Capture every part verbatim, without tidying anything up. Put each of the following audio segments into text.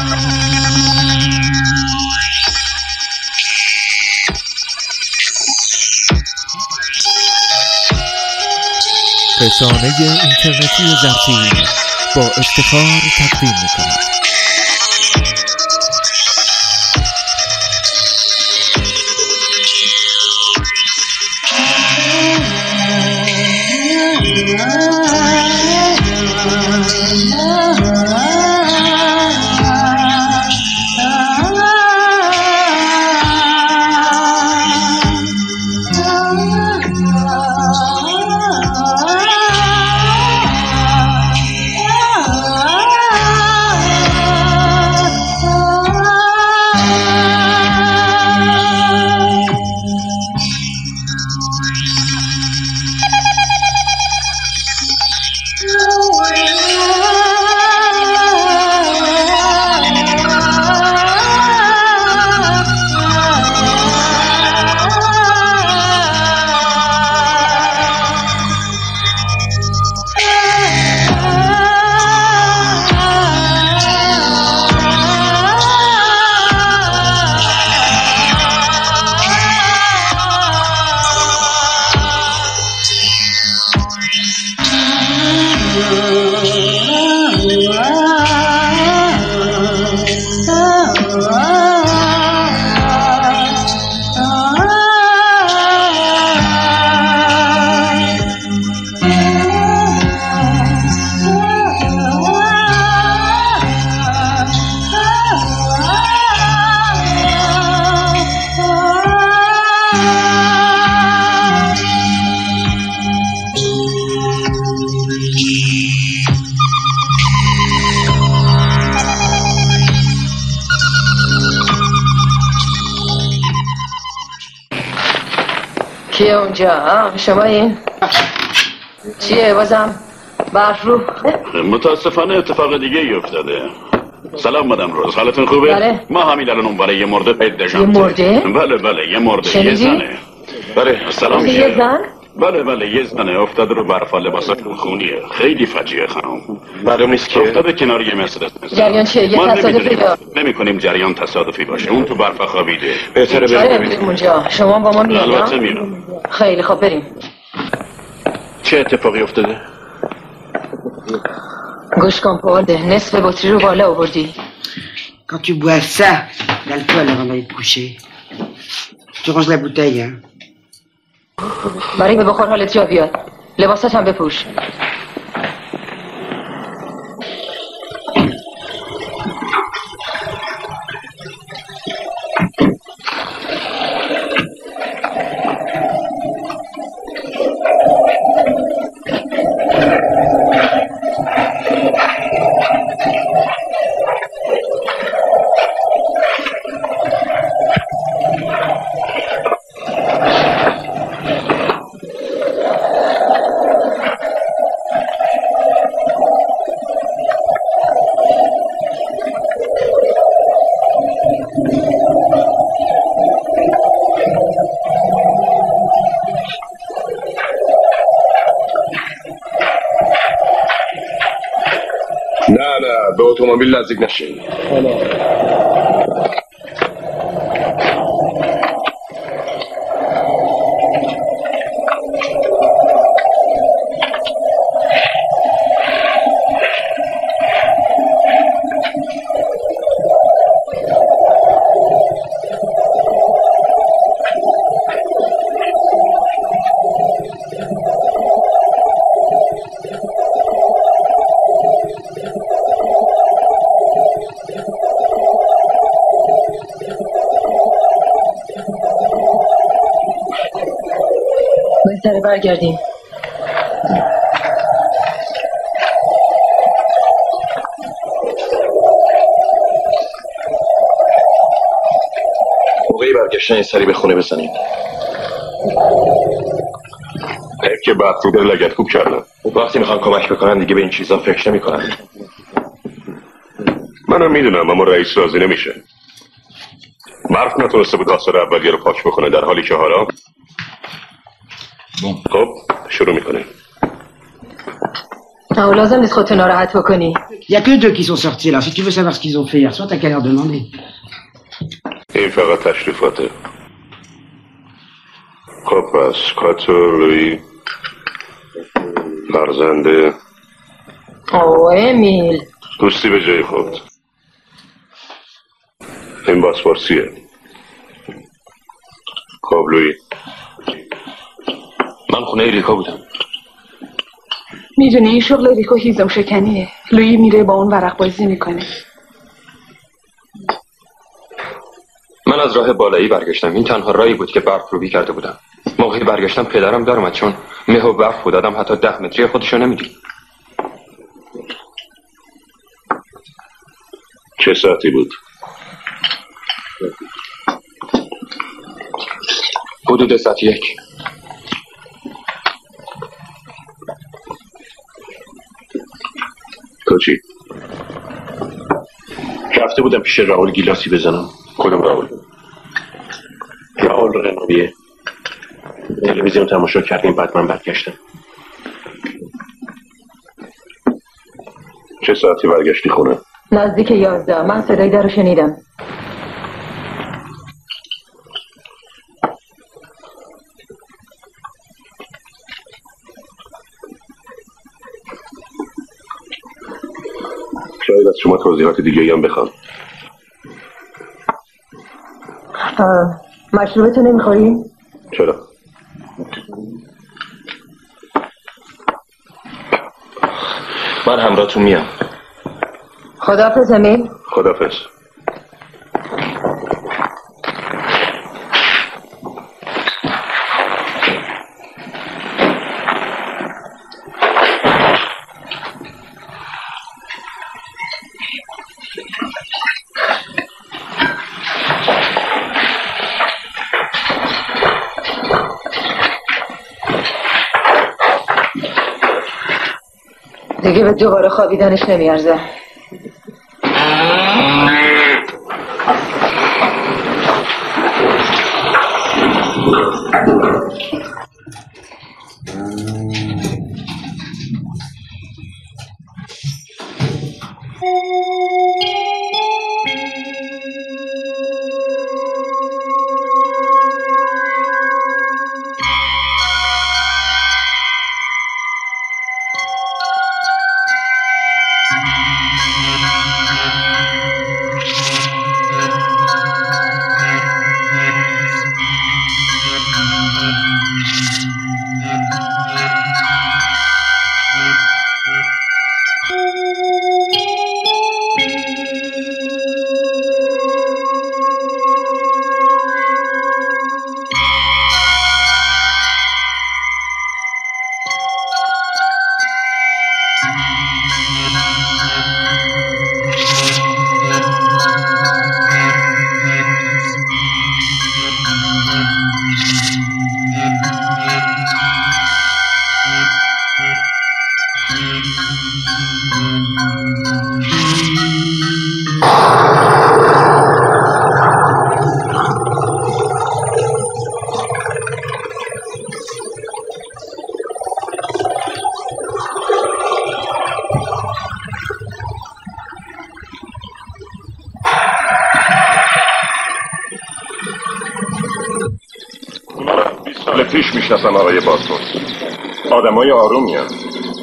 رسانه اینترنتی ضبطی با افتخار تقدیم می‌کند. کیه اونجا؟ شما این؟ چیه بازم؟ برف رو؟ متاسفانه اتفاق دیگه ای افتاده. سلام مدام روز، حالتون خوبه؟ بله. ما همین الان اون برای یه مرده پیدا یه مرده؟ بله بله یه مرده، یه زنه. بله سلام. یه زن؟ بله بله یه زنه افتاده رو برف، لباساش خونیه، خیلی فجیعه خانم. معلوم نیست که افتاده کنار یه مرسدس. جریان چیه؟ یه تصادفی یا؟ نمی کنیم جریان تصادفی باشه، اون تو برف خوابیده. بهتره بریم ببینیم اونجا. شما با ما میاد؟ البته میرم. خیلی خوب بریم. چه اتفاقی افتاده؟ گوش کن پولده، نصف بطری رو بالا آوردی. Quand tu bois ça d'alcool avant d'aller te coucher, tu ranges la bouteille, hein. برای به بخور حالت جا بیاد. لباسات هم بپوش. به اتومبیل نزدیک نشین. بهتره برگردیم. موقعی برگشتن یه سری به خونه بزنید. حیف که بعد رو بره لگت خوب کردم. وقتی میخوان کمک بکنن دیگه به این چیزا فکر نمی کنن. منم میدونم اما رئیس راضی نمیشه. برف نتونسته بود آثار اولیه رو پاک بکنه، در حالی که حالا خب شروع میکنه. نه لازم نیست خودتو ناراحت بکنی. Il y a que deux qui sont sortis là. Si tu veux savoir ce qu'ils ont fait hier soir, t'as qu'à leur demander. این فقط تشریفاته. خب پس کاتو لوی فرزنده اوه امیل دوستی به جای خود. این باسپورسیه. خب لوی من خونه ریکا بودم. میدونی این شغل ریکو هیزم شکنیه. لویی میره با اون ورق بازی میکنه. من از راه بالایی برگشتم. این تنها راهی بود که برف روبی کرده بودم. موقعی برگشتم پدرم در اومد چون مه و برف بود. آدم حتی ده متری خودشو نمیدید. چه ساعتی بود؟ حدود ساعت یک. تو چی؟ رفته بودم پیش راول گیلاسی بزنم. کدوم راول؟ راول رنویه. تلویزیون تماشا کردیم بعد من برگشتم. چه ساعتی برگشتی خونه؟ نزدیک یازده. من صدای در رو شنیدم. شاید از شما توضیحات دیگه هم بخوام. مشروبتو نمیخوری؟ چرا؟ من همراهتون میام. خداحافظ امیل. خداحافظ. دیگه به دوباره خوابیدنش نمیارزه. سال پیش میشناسم آقای باسپورس. آدمای آرومی هم.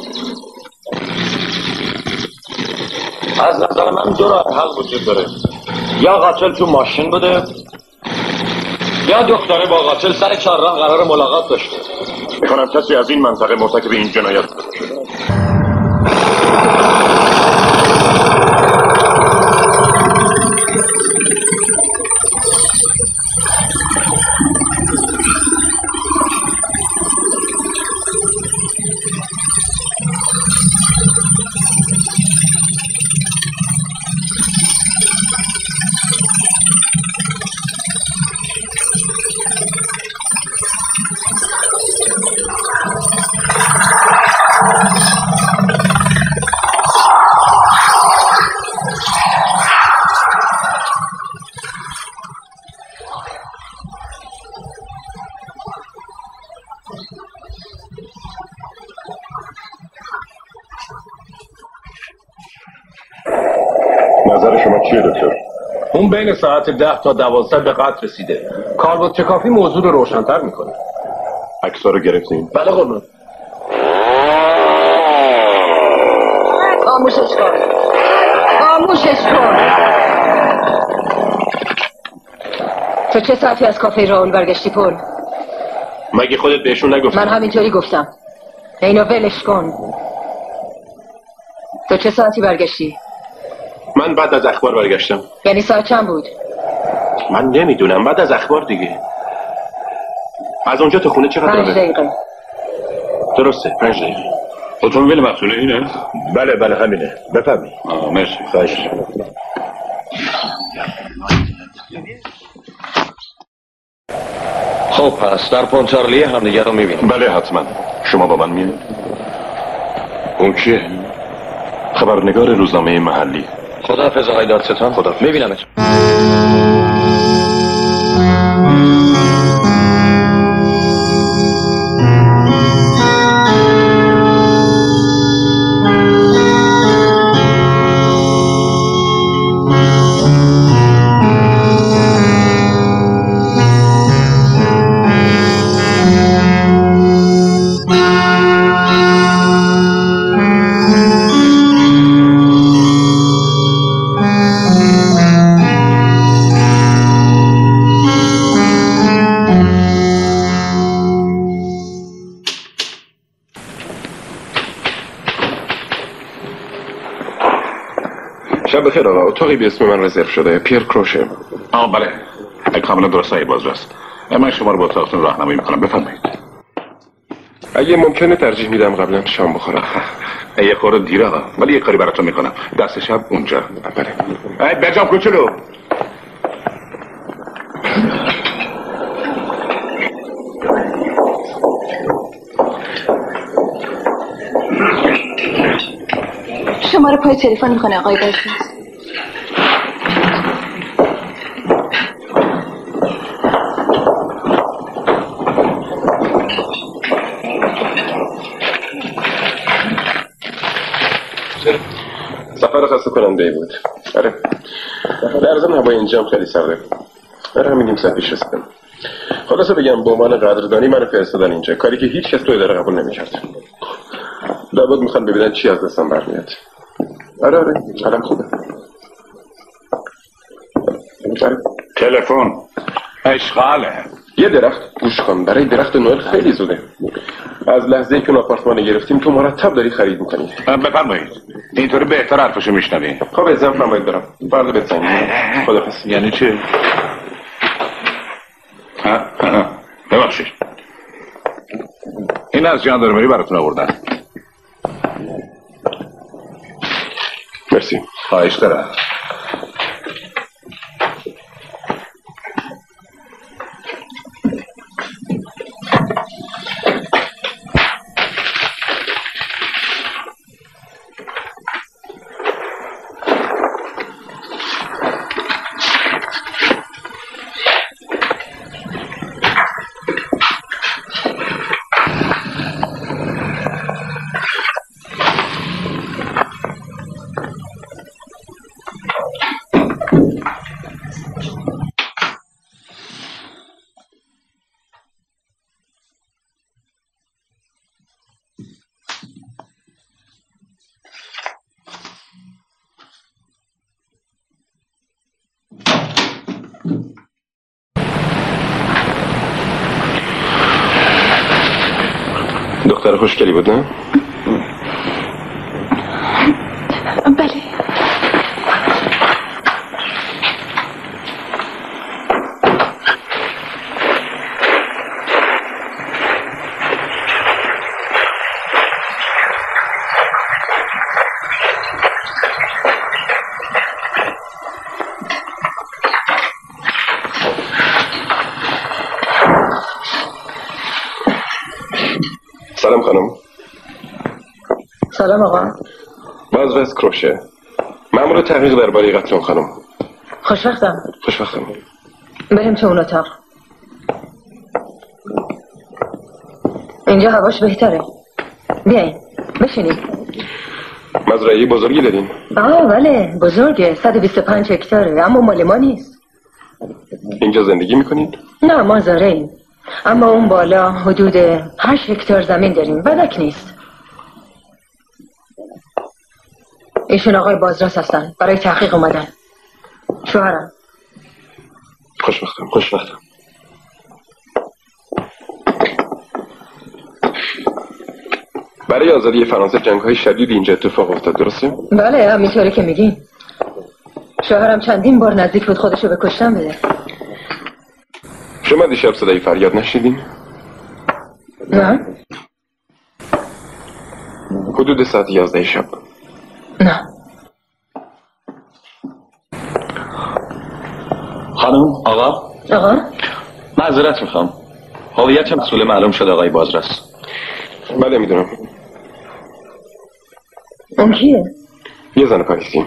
از نظر من دو راه حل وجود داره. یا قاتل تو ماشین بوده یا دختره با قاتل سر چهارراه قرار ملاقات داشته. میکنم کسی از این منطقه مرتکب این جنایت شده. دکتر؟ اون بین ساعت ده تا دوازده به قطع رسیده. کالبد کافی موضوع رو روشن‌تر میکنه. عکس‌ها رو گرفتیم؟ بله قربان. خاموشش کن. خاموشش کن. تو چه ساعتی از کافه راول برگشتی پول؟ مگه خودت بهشون نگفتی؟ من همینطوری گفتم. اینو ولش کن. تو چه ساعتی برگشتی؟ من بعد از اخبار برگشتم. یعنی ساعت چند بود؟ من نمیدونم، بعد از اخبار دیگه. از اونجا تو خونه چقدر پنج دقیقه. درسته، پنج دقیقه. اتومبیل مقصوله اینه؟ بله بله همینه. بفهمی. آه مرسی. خواهش. خب پس در پونتارلی هم دیگه رو میبینیم. بله حتما. شما با من میاد؟ اون کیه؟ خبرنگار روزنامه محلی. خداحافظ آقای دادستان. خداحافظ. میبینمت. شب بخیر آقا. اتاقی به اسم من رزرو شده. پیر کروشه. آه بله. اگه کاملا درست های بازرس. من شما رو با اتاقتون راهنمایی میکنم. بفرمایید. اگه ممکنه ترجیح میدم قبلا شام بخورم. یه خورده دیر آقا، ولی یه کاری براتون میکنم. دست شب اونجا. بله. ای برجام کوچولو. شماره پای تلفن میخونه آقای بازرس. سفر خسته کننده بود. آره. در ضمن هوای اینجا خیلی سرده. آره همین نیم ساعت پیش رسیدم. خلاصه بگم به عنوان قدردانی منو فرستادن اینجا، کاری که هیچ کس تو اداره قبول نمی‌کرد. لابد میخوان ببینن چی از دستم برمیاد. آره آره حالم خوبه. تلفن اشغاله. یه درخت گوش کن، برای درخت نوئل خیلی زوده. از لحظه‌ای که اون آپارتمان گرفتیم تو مرتب داری خرید میکنی. بفرمایید. اینطوری بهتر حرفشو میشنوی. خب ازم فرمایید برم. فردا بزنیم. خداحافظ. یعنی چی؟ ها ها ببخشید. این از ژاندارمری براتون آوردن. مرسی. خواهش دارم. دختر خوشگلی بود نه؟ بله. سلام خانم. سلام آقا. بازرس کروشه. مأمور تحقیق درباره قتل اون خانم. خوشوقتم. خوشوقتم. بریم تو اون اتاق. اینجا هواش بهتره. بیاین بشینید. مزرعه بزرگی دارین؟ آه بله بزرگه، صد و بیست و پنج هکتاره، اما مال ما نیست. اینجا زندگی میکنین؟ نه ما زارعیم، اما اون بالا حدود هشت هکتار زمین داریم. بدک نیست. ایشون آقای بازرس هستن، برای تحقیق اومدن. شوهرم. خوشبختم خوشبختم. برای آزادی فرانسه جنگ های شدید اینجا اتفاق افتاد، درسته؟ بله همینطوری که میگین. شوهرم چندین بار نزدیک بود خودشو به کشتن بده. شما دیشب صدای فریاد نشیدین؟ نه. حدود ساعت یازده شب. نه. خانم آقا آقا معذرت میخوام، هویت مسئول معلوم شد آقای بازرس. بله میدونم. اون کیه؟ یه زن پاریسی.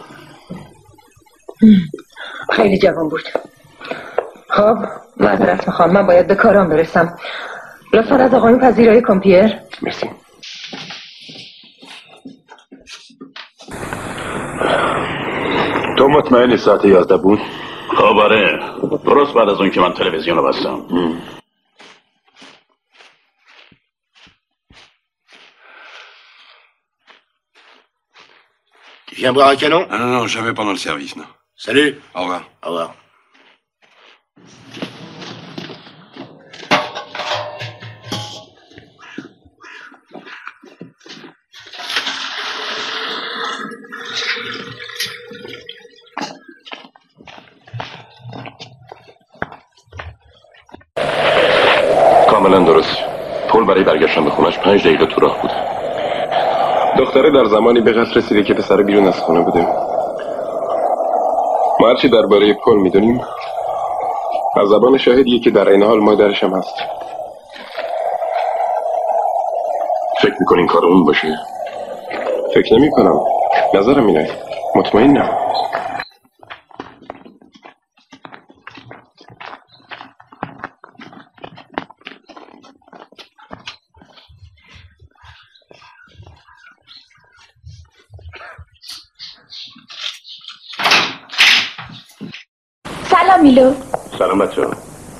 خیلی جوان بود. خب معذرت میخوام، من باید به کارم برسم. لطفا از آقایون پذیرایی کن پیر. مرسی. تو مطمئنی ساعت یازده بود؟ خب آره، درست بعد از اون که من تلویزیون رو بستم. Tu viens boire un canon? Ah non, non, jamais pendant le service, non. Salut. Au revoir. Au revoir. کاملا درست. پول برای برگشتن به خونش پنج دقیقه تو راه بود. دختره در زمانی به قصد رسیده که پسر بیرون از خونه بوده. ما هرچی درباره پول میدونیم از زبان شاهدیه که در این حال مادرش هم هست. فکر میکنین کار اون باشه؟ فکر نمی کنم. نظرم اینه. مطمئنم. سلام میلو. سلام بچه ها.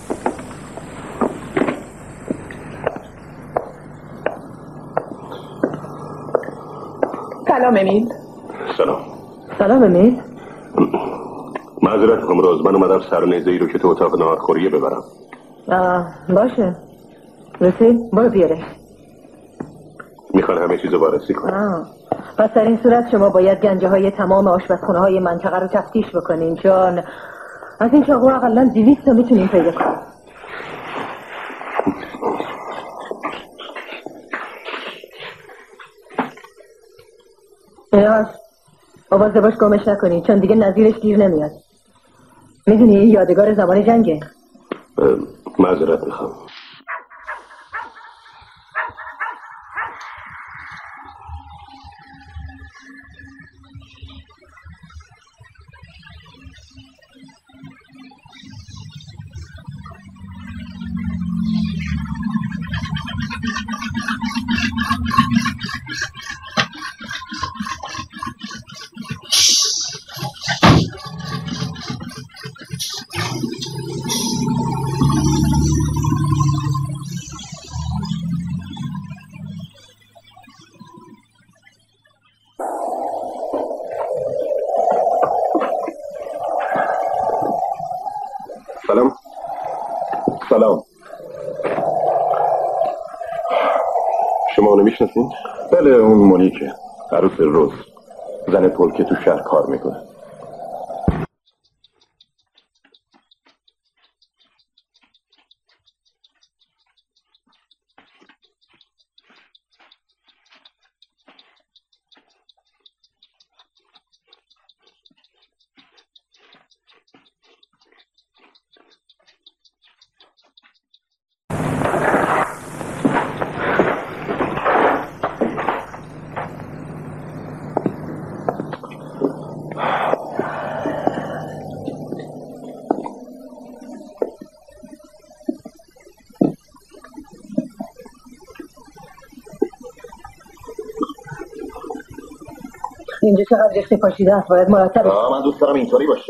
سلام امیل. سلام. سلام امیل. معذرت میخوام روز، من اومدم سر نیزه ای رو که تو اتاق نهارخوریه ببرم. آه باشه. رسی برو بیاره. میخوان همه چیزو وارسی کنم. آه. پس در این صورت شما باید گنجه های تمام آشپزخونه های منطقه رو تفتیش بکنین، چون از این چاقو اقلا دویست تا میتونیم پیدا کنیم. ایاش آوازه باش گمش نکنی، چون دیگه نظیرش گیر نمیاد. میدونی یادگار زمان جنگه. معذرت میخوام. سلام. سلام. شما اونو میشناسین؟ بله اون مونیکه، عروس روز، زن پول که تو شهر کار میکنه. اینجا چقدر ریخت پاشیده است، باید مرتب. آه من دوست دارم اینطوری باشه.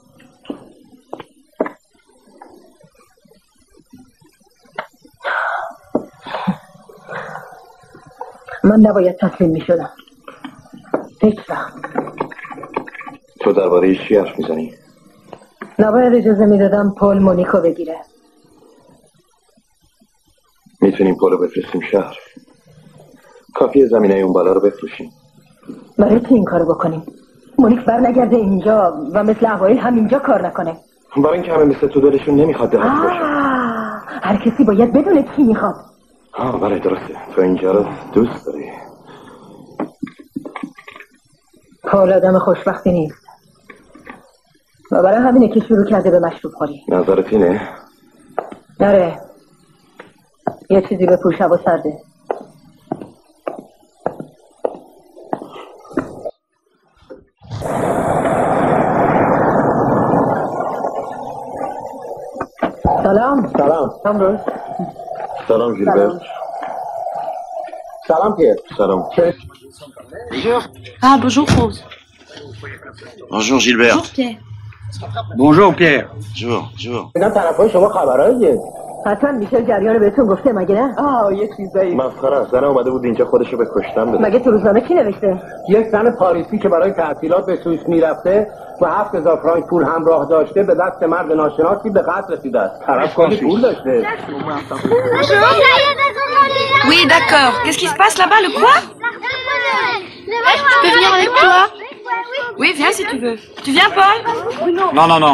من نباید تسلیم می شدم. هیچ وقت. تو درباره چی حرف میزنی؟ نباید اجازه میدادم پول مونیکو بگیره. میتونیم پول رو بفرستیم شهر. کافیه زمینه اون بالا رو بفروشیم. برای چی این کارو بکنیم؟ مونیک بر نگرده اینجا و مثل اوایل هم اینجا کار نکنه. برای اینکه همه مثل تو دلشون نمیخواد دهاتی باشه. هر کسی باید بدونه چی میخواد. آه برای درسته. تو اینجا رو دوست داری. پول آدم خوشبختی نیست و برای همینه که شروع کرده به مشروب خوری. نظرت اینه؟ نره یه چیزی به پوش هوا سرده. سلام. سلام. امروز. سلام جیلبرت. سلام پیر. سلام. Ah, bonjour Rose. Bonjour Gilbert. Bonjour Pierre. Bonjour Pierre. Bonjour, bonjour. اینا طرفای شما خبراییه. حتما میشل جریان بهتون گفته مگه نه؟ آه یه چیزایی. مسخره است. زن اومده بود اینجا خودشو به کشتن بده. مگه تو روزنامه چی نوشته؟ یک زن پاریسی که برای تعطیلات به سوئیس میرفته و هفت هزار فرانک پول همراه داشته به دست مرد ناشناسی به قتل رسیده است. طرف کلی پول داشته. Oui, d'accord. Qu'est-ce qui se passe là-bas, le quoi? Je peux venir avec toi? Oui, viens si tu veux. Tu viens, Paul? Non, non, non.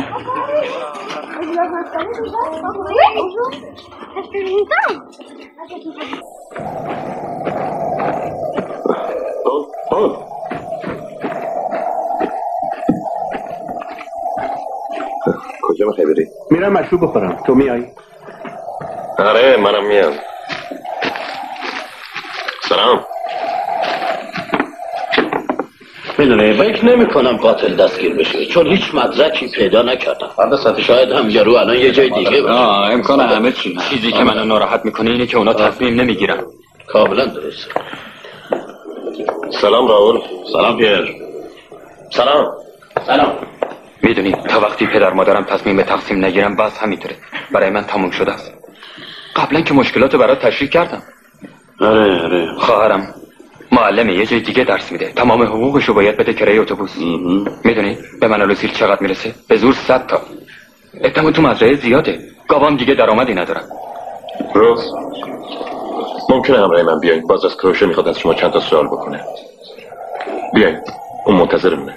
پول پول کجا میخوای بری؟ میرم مشروب بخورم. تو میای؟ آره منم میام. سلام. میدونی فکر نمی کنم قاتل دستگیر بشه چون هیچ مدرکی پیدا نکردم. شاید هم یارو الان یه جای دیگه باشه. آه امکان همه چی. چیزی که منو ناراحت میکنه اینه که اونا تصمیم نمیگیرن. کاملا درست. سلام راول. سلام پیر. سلام. سلام. میدونی تا وقتی پدر مادرم تصمیم به تقسیم نگیرم بس همینطوره. برای من تموم شده است. قبلا که مشکلاتو برات تشریح کردم. آره آره. خواهرم معلمه یه جای دیگه درس میده. تمام حقوقشو باید بده کرایه اتوبوس. میدونی به من لوسیل چقدر میرسه؟ به زور صد تا. احتمال تو مزرعه زیاده. گاوام دیگه درآمدی ندارم. روز ممکنه همراه من بیاین. باز از کروشه میخواد از شما چند تا سوال بکنه. بیاین اون منتظرمونه.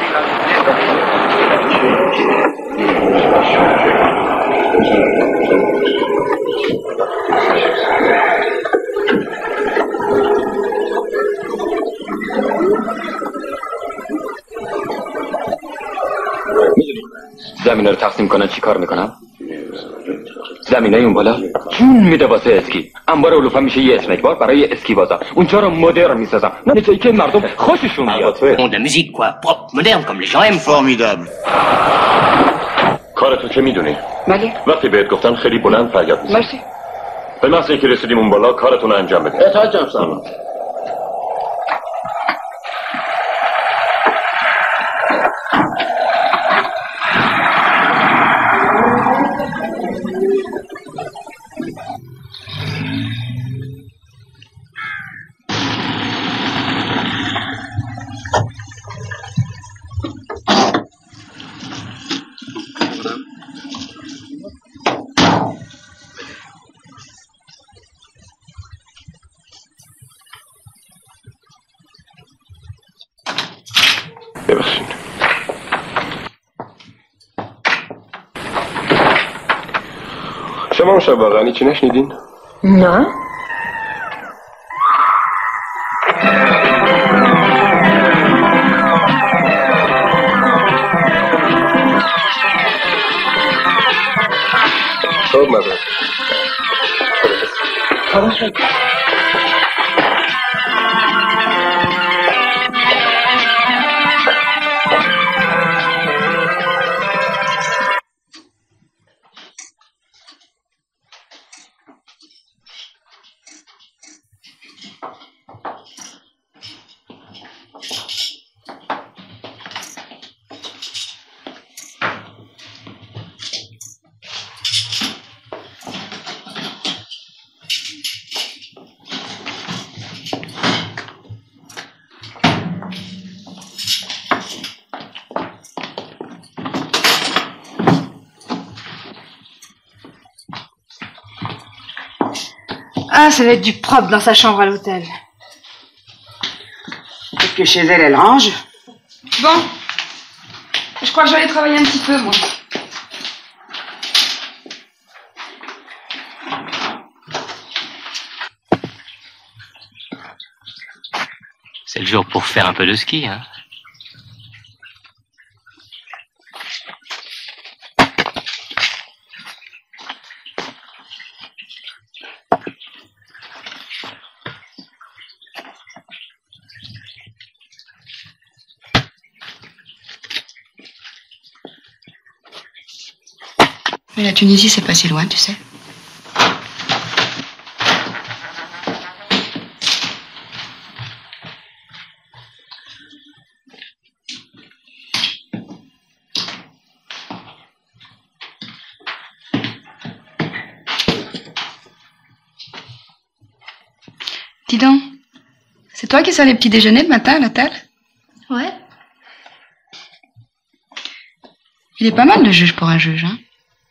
زمینه رو تقسیم کنن چی کار میکنم؟ زمینه اون بالا جون میده واسه اسکی. انبار علوفا میشه یه اسنک بار برای اسکی بازا. اونجا رو مدرن میسازم. نه جایی که مردم خوششون بیاد. On de musique quoi, propre, moderne comme les gens aiment. Formidable. کارتو چه میدونی؟ بله. وقتی بهت گفتم خیلی بلند فریاد بزن. مرسی. به محض اینکه رسیدیم اون بالا کارتون رو انجام بده. اطاعت جناب سلام. ببخشید. شما اون شب واقعا چی نشنیدین؟ نه. خب مدرد. Ah, ça va être du propre dans sa chambre à l'hôtel. Peut-être que chez elle, elle range. Bon. Je crois que j'allais travailler un petit peu, moi. C'est le jour pour faire un peu de ski, hein. Mais la Tunisie, c'est pas si loin, tu sais. Dis donc, c'est toi qui sers les petits déjeuners le matin à la table? Ouais. Il est pas mal le juge pour un juge, hein?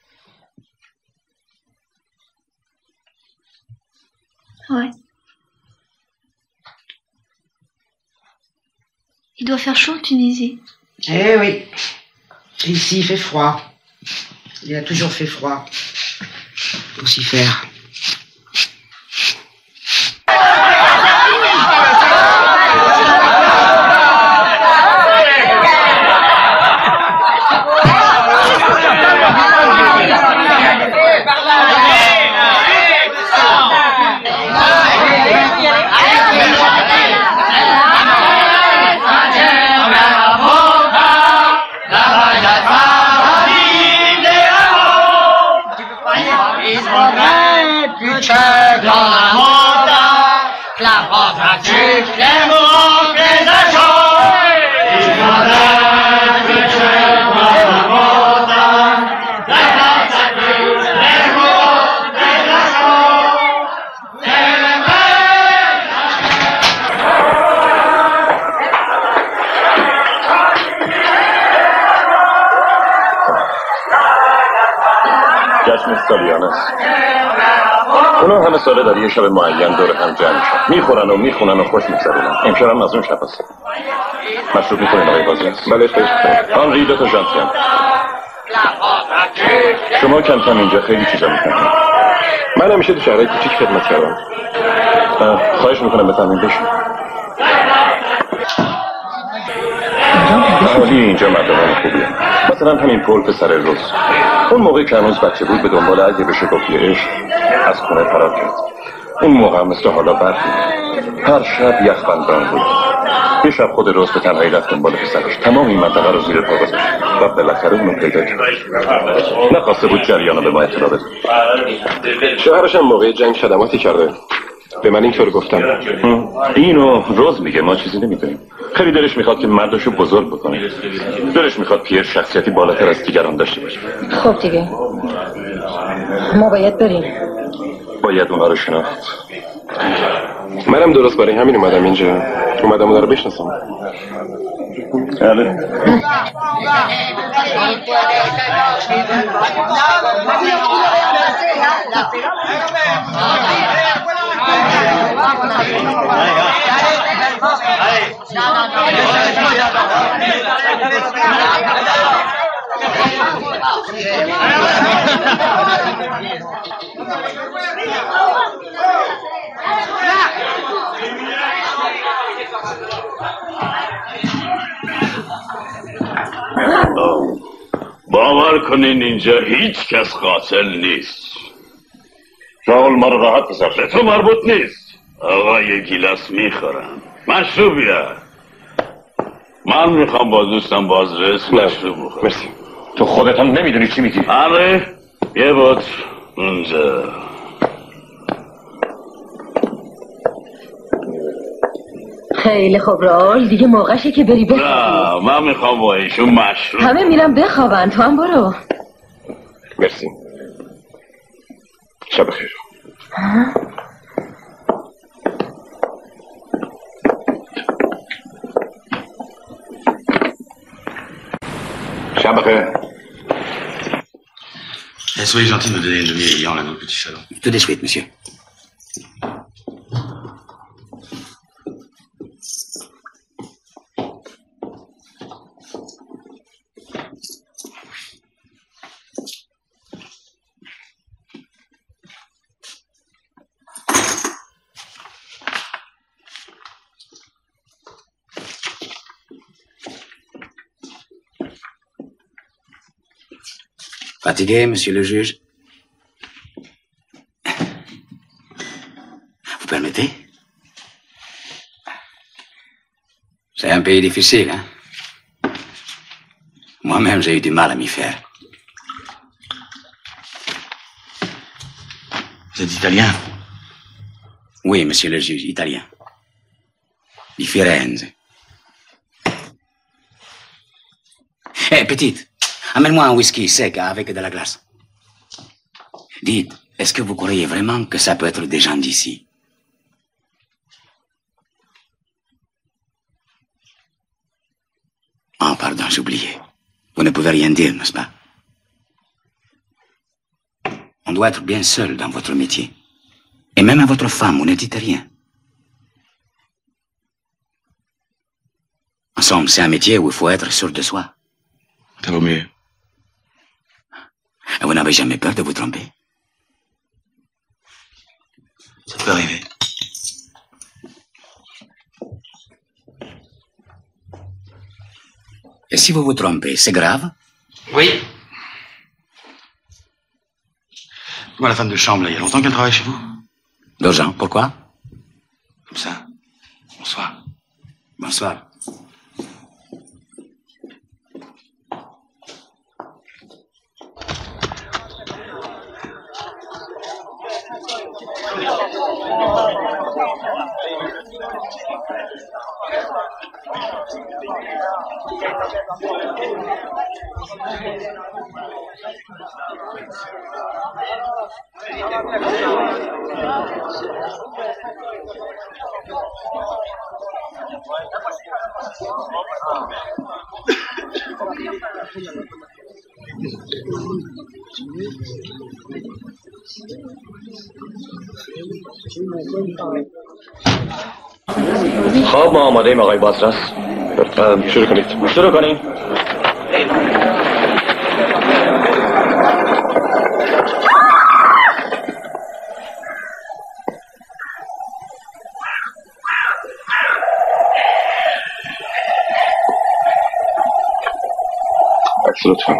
Ouais. Il doit faire chaud en Tunisie. Eh oui. Et ici, il fait froid. Il a toujours fait froid. Pour s'y faire. جشن سالیانه است. اونا همه ساله در یه شب معین دور هم جمع میشن، میخورن و میخونن و خوش میگذرونن. امشب هم از اون شب هست. مشروب میکنین آقای بازرس؟ بله خیلی خوب. آن ریدو تو ژانتین. شما کم کم اینجا خیلی چیزا میکنید. من همیشه تو شهرهای کوچیک خدمت کردم. خواهش میکنم بفهمین بشین. حالی اینجا مردمان خوبیه. مثلا همین پول پسر روز. اون موقع که هنوز بچه بود به دنبال اگه بشه گفتی عشق از خونه فرار کرد. اون موقع هم مثل حالا برد بود. هر شب یخبندان بود. یه شب خود روز به تنهایی رفت دنبال پسرش. تمام این منطقه رو زیر پا گذاشت و بالاخره اونو پیدا کرد. نخواسته بود جریانو به ما اطلاع بده. شوهرش هم موقع جنگ خدماتی کرده. به من اینطور گفتم. اینو روز میگه، ما چیزی نمیدونیم. خیلی دلش میخواد که مرداشو بزرگ بکنه. دلش میخواد پیر شخصیتی بالاتر از دیگران داشته باشه. خب دیگه ما باید بریم. باید اونا رو شناخت. منم درست برای همین اومدم اینجا. اومدم اونا رو بشناسم. بله. باور کنین اینجا هیچ کس قاتل نیست. شاول ما رو راحت بذار، به تو مربوط نیست. آقا یه گیلاس میخورم. مشروب بیار. من میخوام با دوستم بازرس مشروب بخورم. مرسی. تو خودت هم نمیدونی چی میگی. آره یه بود اونجا. خیلی خوب رال، دیگه موقعشه که بری بخوابی. نه من میخوام با ایشون مشروب. همه میرم بخوابن، تو هم برو. مرسی. شب بخیر. شب بخیر. Soyez gentil de me donner une demi-ayant, là, dans le petit salon. Tout de suite, monsieur. Fatigué, monsieur le juge? Vous permettez? C'est un pays difficile, hein? Moi-même, j'ai eu du mal à m'y faire. Vous êtes italien? Oui, monsieur le juge, italien. Di Firenze. Eh, petite, amène-moi un whisky sec avec de la glace. Dites, est-ce que vous croyez vraiment que ça peut être des gens d'ici? Oh, pardon, j'ai oublié. Vous ne pouvez rien dire, n'est-ce pas? On doit être bien seul dans votre métier. Et même à votre femme, vous ne dites rien. En somme, c'est un métier où il faut être sûr de soi. Ça vaut mieux. Et vous n'avez jamais peur de vous tromper? Ça peut arriver. Et si vous vous trompez, c'est grave? Oui. Moi, la femme de chambre, là, il y a longtemps qu'elle travaille chez vous? Deux ans, pourquoi? Comme ça. Bonsoir. Bonsoir. خب ما آماده ایم آقای بازرس. شروع کنید. شروع کنیم. عکس لطفا.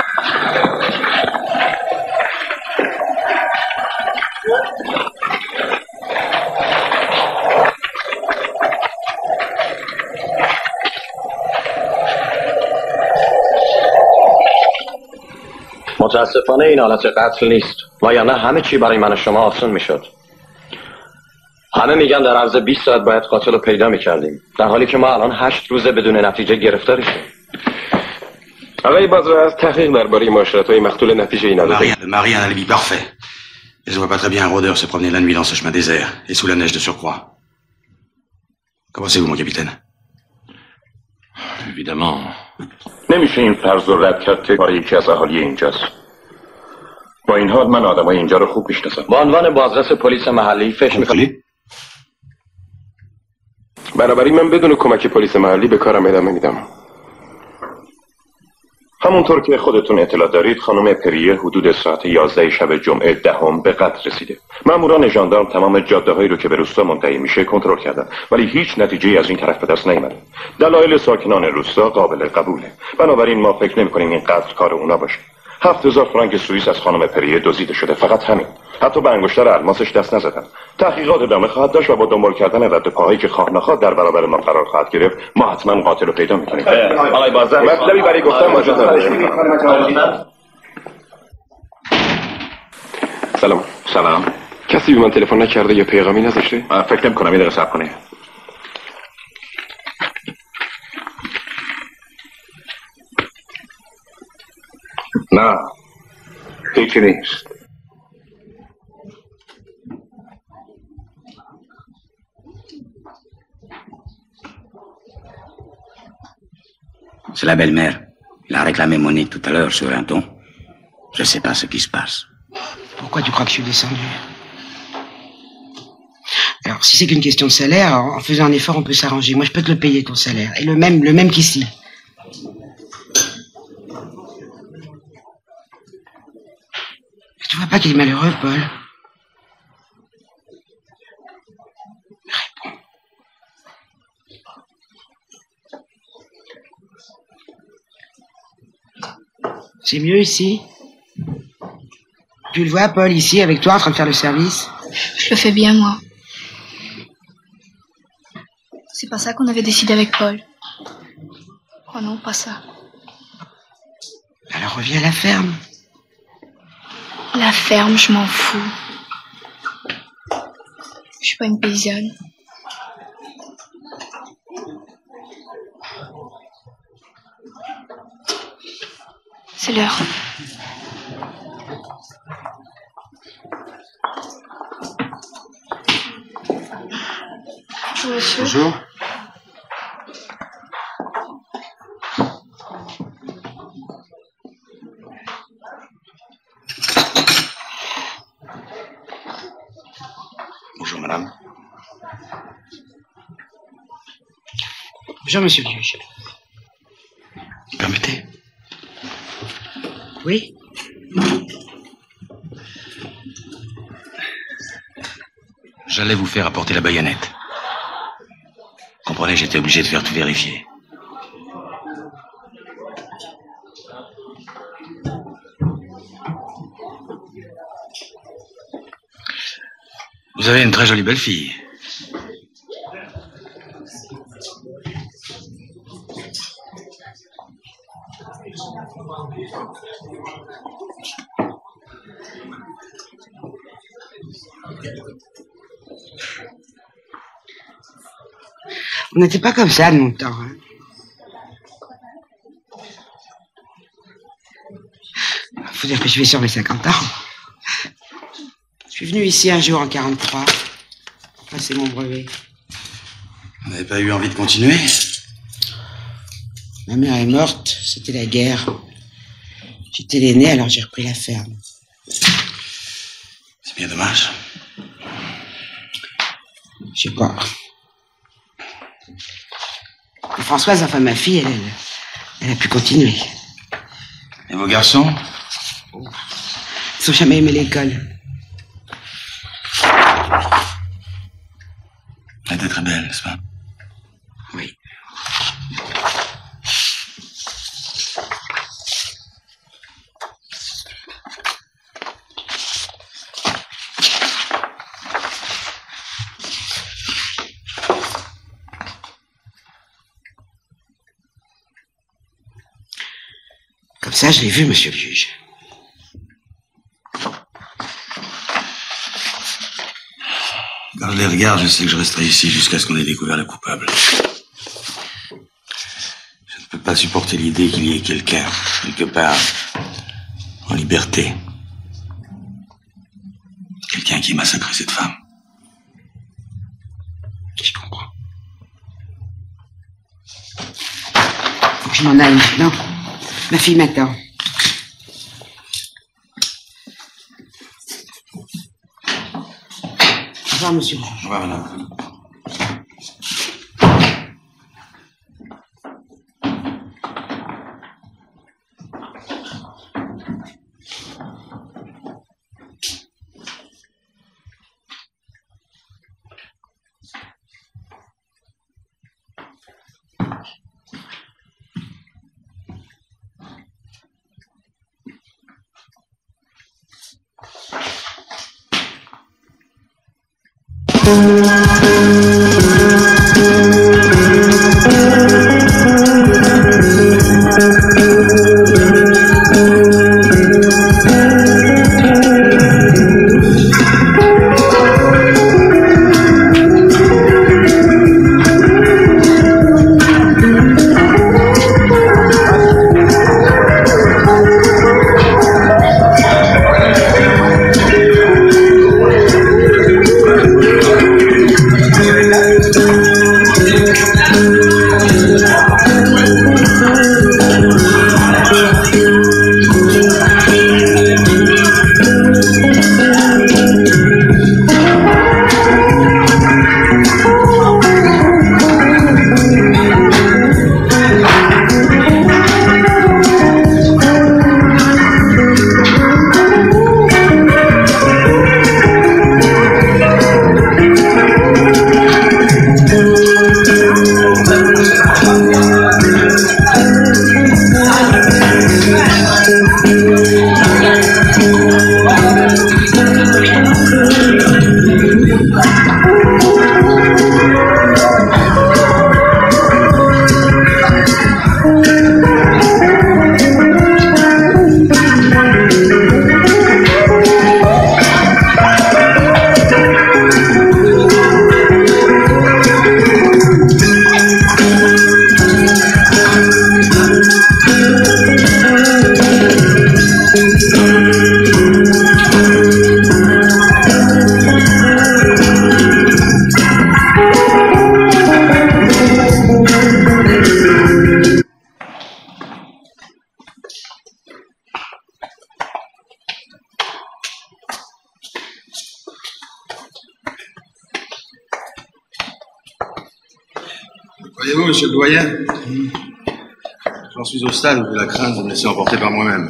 متاسفانه این حالت قتل نیست و یا نه همه چی برای من و شما آسان میشد. همه میگن در عرض بیست ساعت باید قاتل رو پیدا میکردیم، در حالی که ما الان هشت روزه بدون نتیجه گرفتارشیم. آقای بازرس، تحقیق درباره معاشرت‌های مقتول نتیجه ای نداده. Marie, Marie a un alibi parfait. Et je vois pas très bien un rôdeur se promener la nuit dans ce chemin désert et sous la neige de surcroît. Qu'en pensez-vous, mon capitaine? Évidemment. نمیشه این فرض رو رد کرد که برای یکی از اهالی اینجاست. با این حال من آدمای اینجا رو خوب میشناسم. با عنوان بازرس پلیس محلی فکر می‌کنم. بنابراین من بدون کمک پلیس محلی به کارم ادامه میدم. همونطور که خودتون اطلاع دارید خانم پریه حدود ساعت یازده شب جمعه دهم به قتل رسیده. ماموران ژاندارم تمام جاده‌هایی رو که به روستا منتهی میشه کنترل کردن، ولی هیچ نتیجه‌ای از این طرف به دست نیامده. دلایل ساکنان روستا قابل قبوله. بنابراین ما فکر نمی‌کنیم این قتل کار اونا باشه. هفت هزار فرانک سوئیس از خانم پریه دزدیده شده، فقط همین. حتی به انگشتر الماسش دست نزدن. تحقیقات ادامه خواهد داشت و با دنبال کردن رد پاهایی که خواه نخواه در برابر ما قرار خواهد گرفت، ما حتما قاتل رو پیدا می‌کنیم. آقای بازرس، مطلبی برای گفتن وجود نداره. سلام. سلام. کسی به من تلفن نکرده یا پیغامی نذاشته؟ فکر نمی‌کنم. یه دقیقه صبر کنید. نه. هیچی نیست. C'est la belle-mère. Il a réclamé monnaie tout à l'heure sur un ton. Je sais pas ce qui se passe. Pourquoi tu crois que je suis descendu? Alors, si c'est qu'une question de salaire, en faisant un effort, on peut s'arranger. Moi, je peux te le payer, ton salaire. Et le même, le même qu'ici. Tu vois pas qu'il est malheureux, Paul? Réponds. C'est mieux ici? Tu le vois, Paul, ici, avec toi, en train de faire le service? Je le fais bien, moi. C'est pas ça qu'on avait décidé avec Paul. Oh non, pas ça. Alors reviens à la ferme. La ferme, je m'en fous. Je suis pas une paysanne. C'est l'heure. Bonjour, monsieur. Bonjour. Bonjour, madame. Bonjour, monsieur le juge. Permettez. Oui? J'allais vous faire apporter la baïonnette. Comprenez, j'étais obligé de faire tout vérifier. Vous avez une très jolie belle fille. On n'était pas comme ça de mon temps. Hein. Faut dire que je vais sur mes cinquante ans. Je suis venu ici un jour en quarante-trois. Passer mon brevet. Vous n'avez pas eu envie de continuer? Ma mère est morte, c'était la guerre. J'étais l'aîné, alors j'ai repris la ferme. C'est bien dommage. Je sais pas. Et Françoise, enfin ma fille, elle, elle, elle a pu continuer. Et vos garçons? Ils n'ont jamais aimé l'école. Elle était très belle, n'est-ce pas? Oui. Comme ça, je l'ai vu, monsieur le juge. Quand je les regarde, je sais que je resterai ici jusqu'à ce qu'on ait découvert le coupable. Je ne peux pas supporter l'idée qu'il y ait quelqu'un, quelque part, en liberté. Quelqu'un qui ait massacré cette femme. Je comprends. Faut que je m'en aille maintenant. Ma fille m'attend. Au revoir, monsieur. Au revoir, madame. Thank you. Voyez-vous, monsieur le doyen, j'en suis au stade où j'ai la crainte de me laisser emporter par moi-même.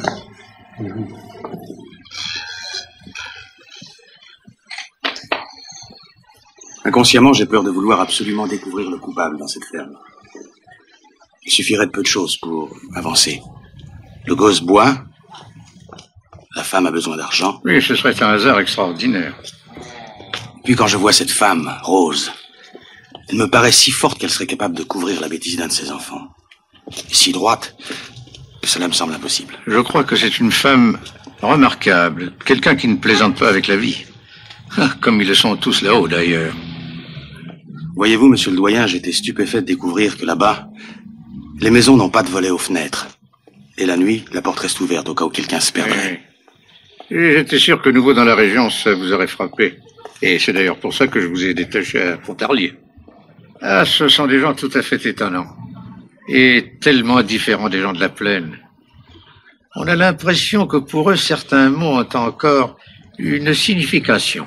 Inconsciemment, j'ai peur de vouloir absolument découvrir le coupable dans cette ferme. Il suffirait de peu de choses pour avancer. Le gosse boit, la femme a besoin d'argent. Oui, ce serait un hasard extraordinaire. Puis quand je vois cette femme, Rose, elle me paraît si forte qu'elle serait capable de couvrir la bêtise d'un de ses enfants. Et si droite, que cela me semble impossible. Je crois que c'est une femme remarquable, quelqu'un qui ne plaisante pas avec la vie. Comme ils le sont tous là-haut, d'ailleurs. Voyez-vous, monsieur le doyen, j'étais stupéfait de découvrir que là-bas, les maisons n'ont pas de volets aux fenêtres. Et la nuit, la porte reste ouverte au cas où quelqu'un se perdrait. Oui. Et j'étais sûr que nouveau dans la région, ça vous aurait frappé. Et c'est d'ailleurs pour ça que je vous ai détaché à Pontarlier. Ah, ce sont des gens tout à fait étonnants. Et tellement différents des gens de la plaine. On a l'impression que pour eux, certains mots ont encore une signification.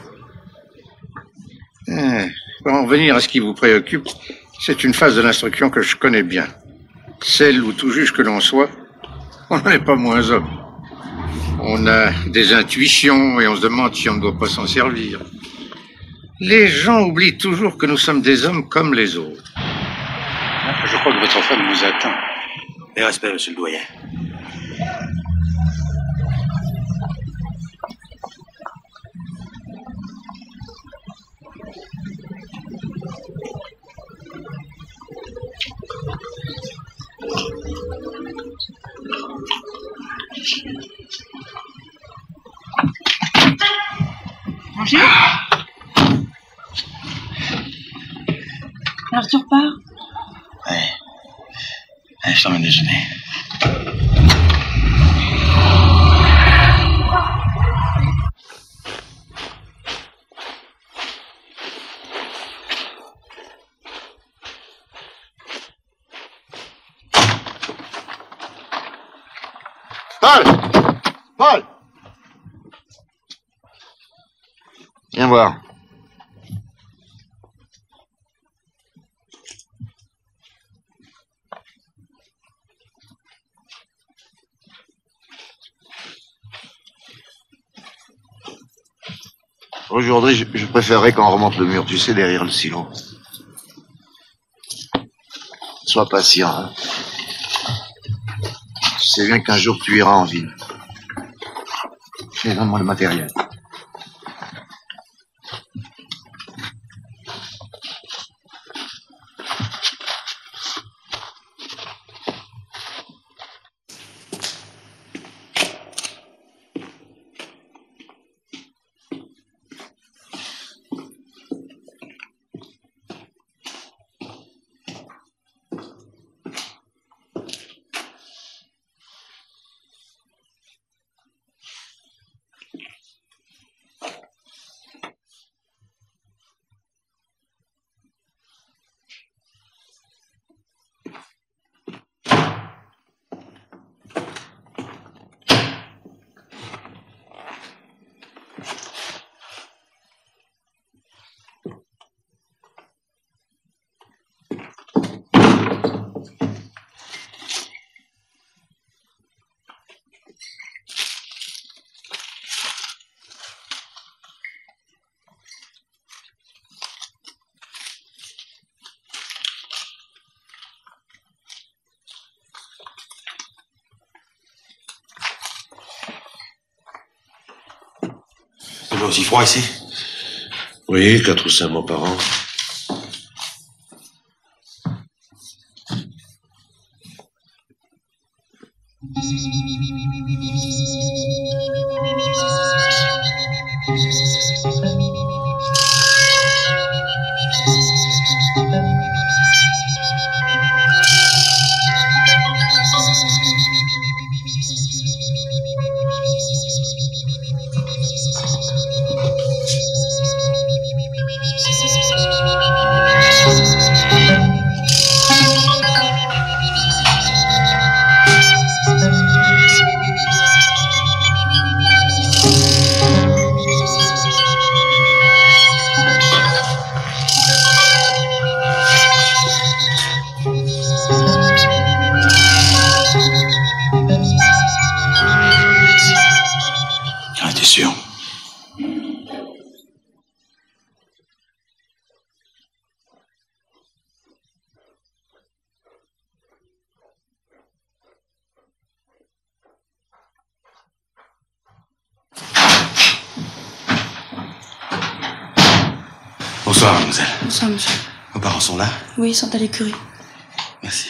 Ah, pour en venir à ce qui vous préoccupe, c'est une phase de l'instruction que je connais bien. Celle où tout juge que l'on soit, on n'en est pas moins homme. On a des intuitions et on se demande si on ne doit pas s'en servir. Les gens oublient toujours que nous sommes des hommes comme les autres. Je crois que votre femme vous attend. Et respect, monsieur le doyen. Manger ? Alors tu repars ? Ouais. Allez, je t'emmène déjeuner. Paul! Paul! Viens voir. Aujourd'hui, je, je préférerais qu'on remonte le mur, tu sais, derrière le silo. Sois patient, hein. Tu sais bien qu'un jour tu iras en ville. Tiens, donne-moi le matériel. C'est pas aussi froid ici? Oui, quatre ou cinq mois par an. Thank you. C'est sûr. Bonsoir, mademoiselle. Bonsoir, monsieur. Vos parents sont là? Oui, ils sont à l'écurie. Merci.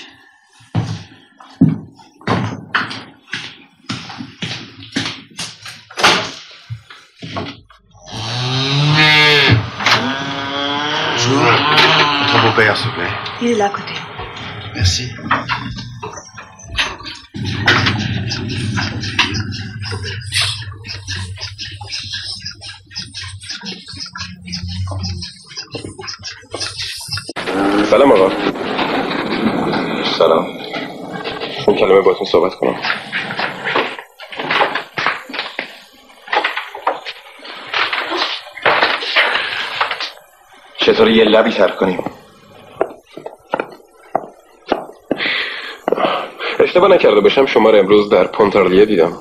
Bonjour. Votre beau-père, s'il vous plaît. Il est là à côté. Merci. سلام آقا. سلام. این کلمه باهاتون صحبت کنم. چطور یه لبی ترک کنیم؟ اشتباه نکرده باشم شما رو امروز در پونتارلیه دیدم.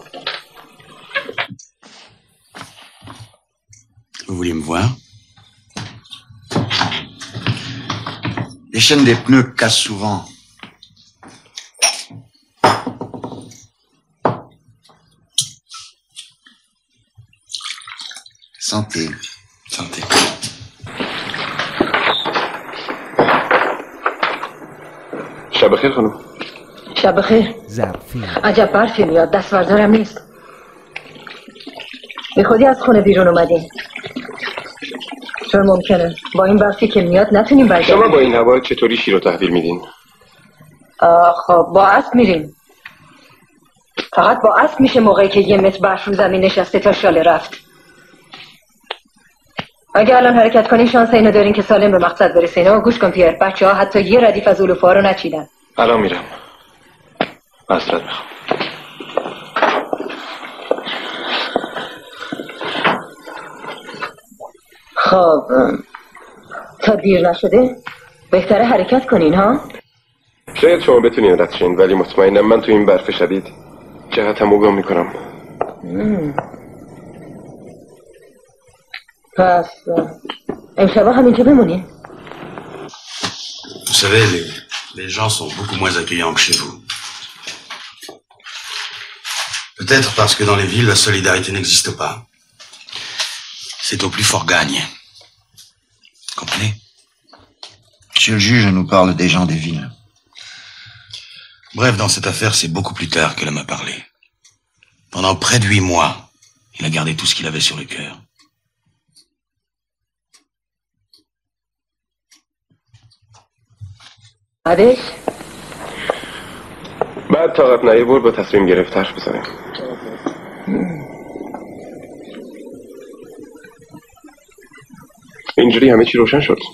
Vous voulez me voir? Les chaînes des pneus cassent souvent. Santé. Santé. شب بخیر خانم. شب بخیر. ظرفی. عجب برفی میاد، دست بردارم نیست. بی خودی از خونه بیرون اومدین. چون ممکنه با این برفی که میاد نتونیم برگردیم. شما با این هوا چطوری شیر رو تحویل میدین؟ خب با اسب میریم. فقط با اسب میشه موقعی که یه متر برف رو زمین نشسته تا شاله رفت. اگه الان حرکت کنین شانس اینو دارین که سالم به مقصد برسین. و گوش کن پیر، بچه ها حتی یه ردیف از علوفه ها رو نچیدن. الان میرم. معذرت میخوام. خب تا دیر نشده بهتره حرکت کنین ها. شاید شما بتونین رد شین ولی مطمئنم من تو این برف شدید جهتم رو گم میکنم. پس امشبا همینجا بمونین. Vous savez, les, les gens sont beaucoup moins accueillants que chez vous. Peut-être parce que dans les villes, la solidarité n'existe pas. C'est au plus fort gagne. Comprenez? Monsieur le juge nous parle des gens des villes. Bref, dans cette affaire, c'est beaucoup plus tard qu'elle m'a parlé. Pendant près de huit mois, il a gardé tout ce qu'il avait sur le cœur. بعدش؟ بعد طاقت نیاورد با تصمیم گرفت حرف بزنه. اینجوری همه چی روشن شد.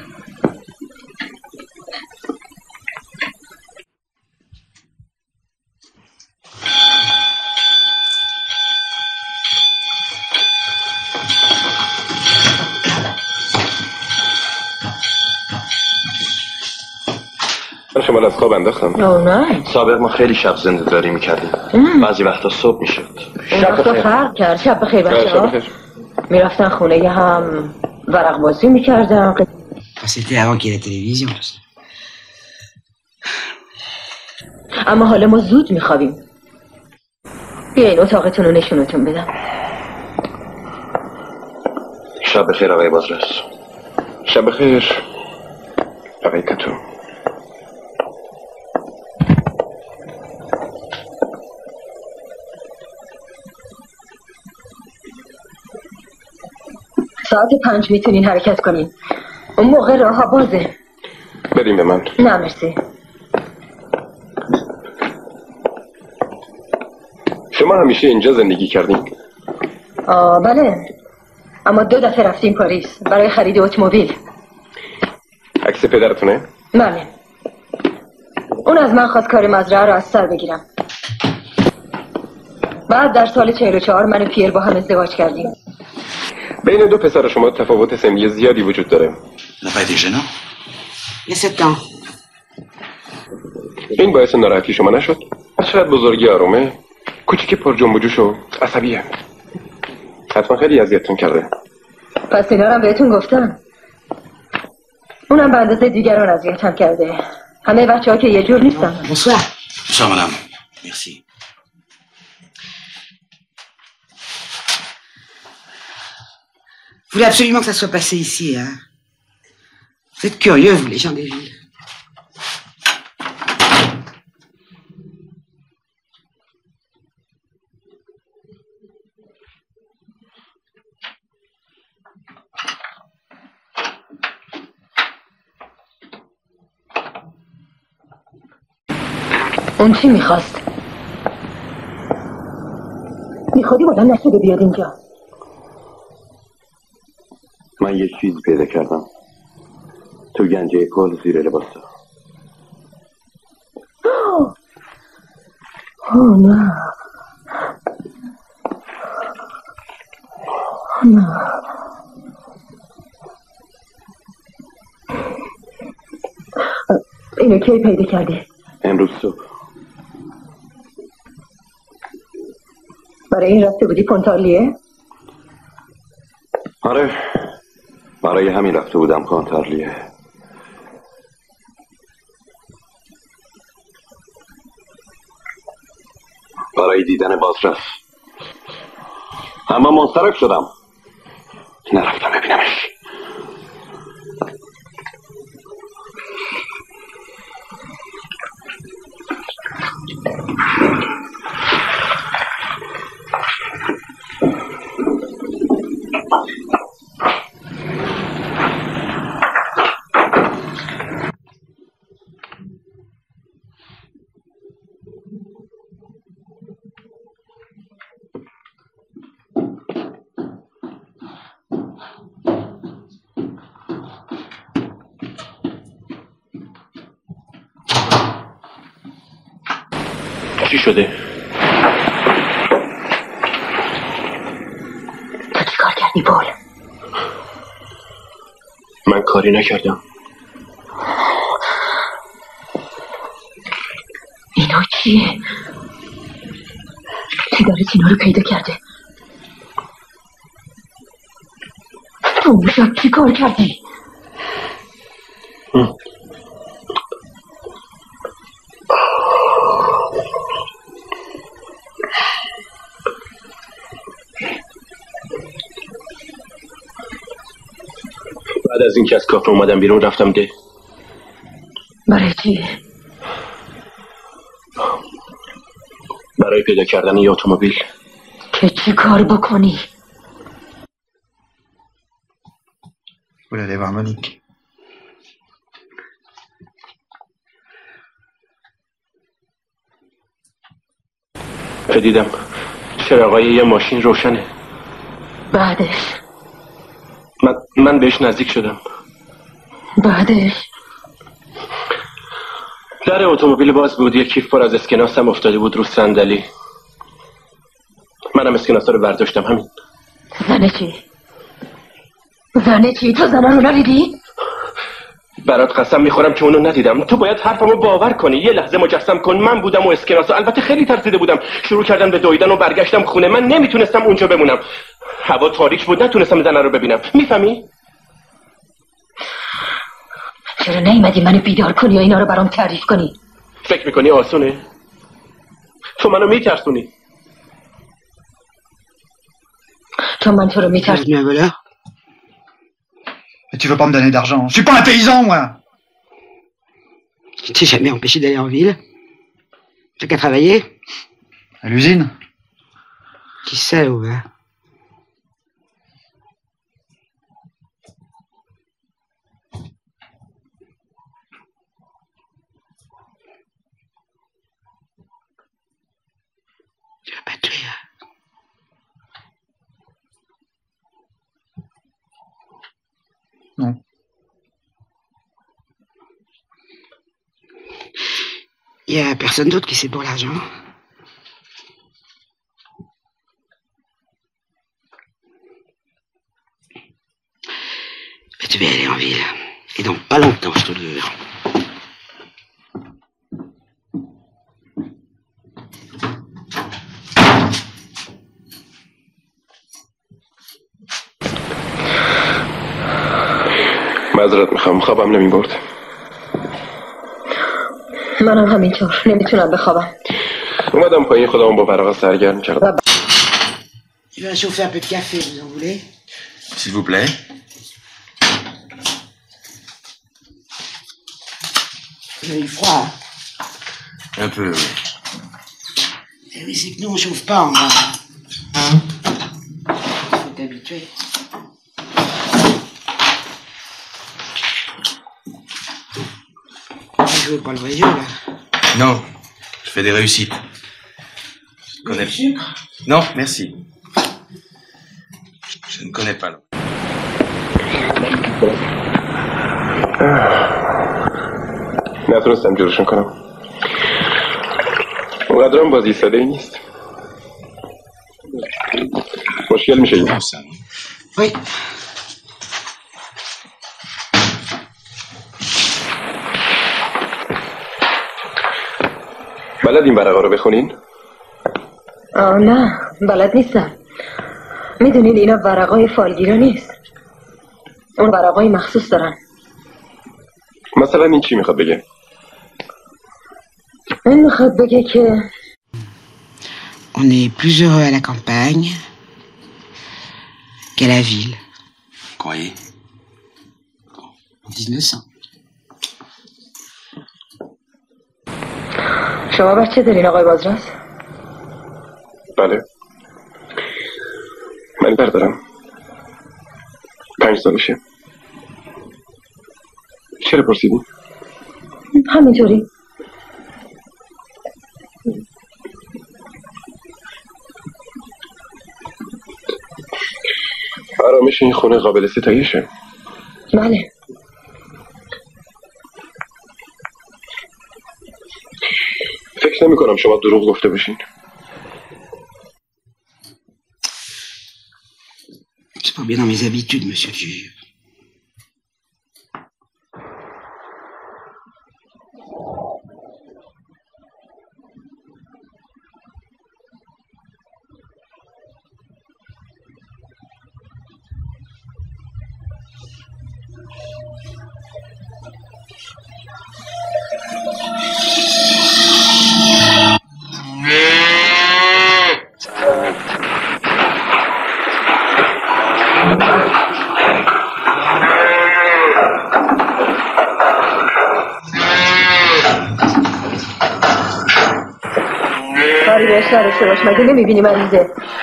شما از خواب انداختم. اوه نه. سابق ما خیلی شب زنده داری میکردیم. بعضی وقتا صبح میشد. شب بخیر. فرق کرد. شب بخیر بچه‌ها. میرفتن خونه هم ورق بازی میکردن. C'était avant qu'il y ait la télévision. اما حالا ما زود میخوابیم. بیاین اتاقتون رو نشونتون بدم. شب بخیر آقای بازرس. شب بخیر آقای کتو. ساعت پنج میتونین حرکت کنین. اون موقع راه ها بازه. بدیم به من. نه مرسی. شما همیشه اینجا زندگی کردین؟ آه بله. اما دو دفعه رفتیم پاریس برای خرید اتومبیل. عکس پدرتونه؟ بله. اون از من خواست کار مزرعه رو از سر بگیرم. بعد در سال چهل و چهار من و پیر با هم ازدواج کردیم. بین دو پسر شما تفاوت سنی زیادی وجود داره. Il y a sept ans. این باعث ناراحتی شما نشد؟ شاید بزرگی آرومه، کوچیک پر جنب و جوش و عصبیه. حتما خیلی اذیتتون کرده. پس اینا رو بهتون گفتم. اونم به اندازه دیگران اذیتم کرده. همه بچه ها که یه جور نیستن. Bonsoir. Bonsoir, madame. Merci. Vous voulez absolument que ça soit passé ici, hein? Vous êtes curieux, vous, les gens des villes. اون چی میخواست؟ میخوادی بودن نشده بیاد اینجا. من یه چیز پیدا کردم تو گنجه پل زیر لباسا. اوه نه نه اینو کی پیدا کرده؟ امروز صبح. برای این رفته بودی پونتارلیه؟ آره برای همین رفته بودم پونتارلیه. برای دیدن بازرس. اما منصرف شدم نرفتم ببینمش. چی شده؟ تو چی کار کردی پول؟ من کاری نکردم. اینا چیه؟ سیگارت اینا رو پیدا کرده. تو اون شب چی کار کردی؟ بعد از اینکه از کافه اومدم بیرون رفتم ده. برای چی؟ برای پیدا کردن یه اتومبیل. که چی کار بکنی؟ Vous allez voir Monique. دیدم چراغای یه ماشین روشنه. بعدش من من بهش نزدیک شدم. بعدش در اتومبیل باز بود. یه کیف پر از اسکناس هم افتاده بود رو صندلی. منم اسکناسا رو برداشتم. همین. زنه چی؟ زنه چی؟ تو زنه رو ندیدی؟ برات قسم میخورم که اونو ندیدم. تو باید حرفمو باور کنی. یه لحظه مجسم کن من بودم و اسکناسا. البته خیلی ترسیده بودم. شروع کردن به دویدن و برگشتم خونه. من نمیتونستم اونجا بمونم. هوا تاریک بود نتونستم زنه رو ببینم. میفهمی؟ چرا نیومدی منو بیدار کنی یا اینا رو برام تعریف کنی؟ فکر میکنی آسونه؟ تو منو میترسونی. تو من تو رو میترسونی. Mais tu veux pas me donner d'argent? Je suis pas un paysan, moi! Tu t'es jamais empêché d'aller en ville? T'as qu'à travailler? À l'usine? Qui sait où va? Tu vas pas te tuer, hein? Non. Il y a personne d'autre qui sait pour l'argent. Mais tu vas aller en ville. Et donc pas longtemps, je te le jure. معذرت میخوام، خوابم نمیبرد. منم همینطور نمیتونم بخوابم. اومدم پایین خودمون با ورقا سرگرم کردم. Tu vas chauffer un peu de café, vous en voulez? S'il vous plaît. Vous avez eu froid, hein? Un peu, oui. Eh oui, c'est que nous, on chauffe pas en bas. Il faut t'habituer. Vous jouez pas le vrai jeu, là? Non, je fais des réussites. Je connais... Du sucre? Non, merci. Je ne connais pas. نتونستم جورشون کنم. اونقدرم بازی ساده ای نیست. مشکل میشه این. وای. بلد این ورقا رو بخونین؟ آه نه بلد نیستم. میدونین اینا ورقای فالگیرا نیست. اون ورقای مخصوص دارن. مثلا این چی میخواد بگه؟ این میخواد بگه که On est plus heureux à la campagne qu'à la ville. Croyez? En dix-neuf cents. شما بچه دارین آقای بازرس؟ بله. من بردارم. پنج سالشه. چرا پرسیدی؟ همینطوری. آرامش این خونه قابل ستایشه. بله. فکر نمی کنم شما دروغ گفته باشین. C'est pas bien dans mes habitudes, monsieur le juge. کاری بهش نداشته باش، مگه نمیبینی مریضه؟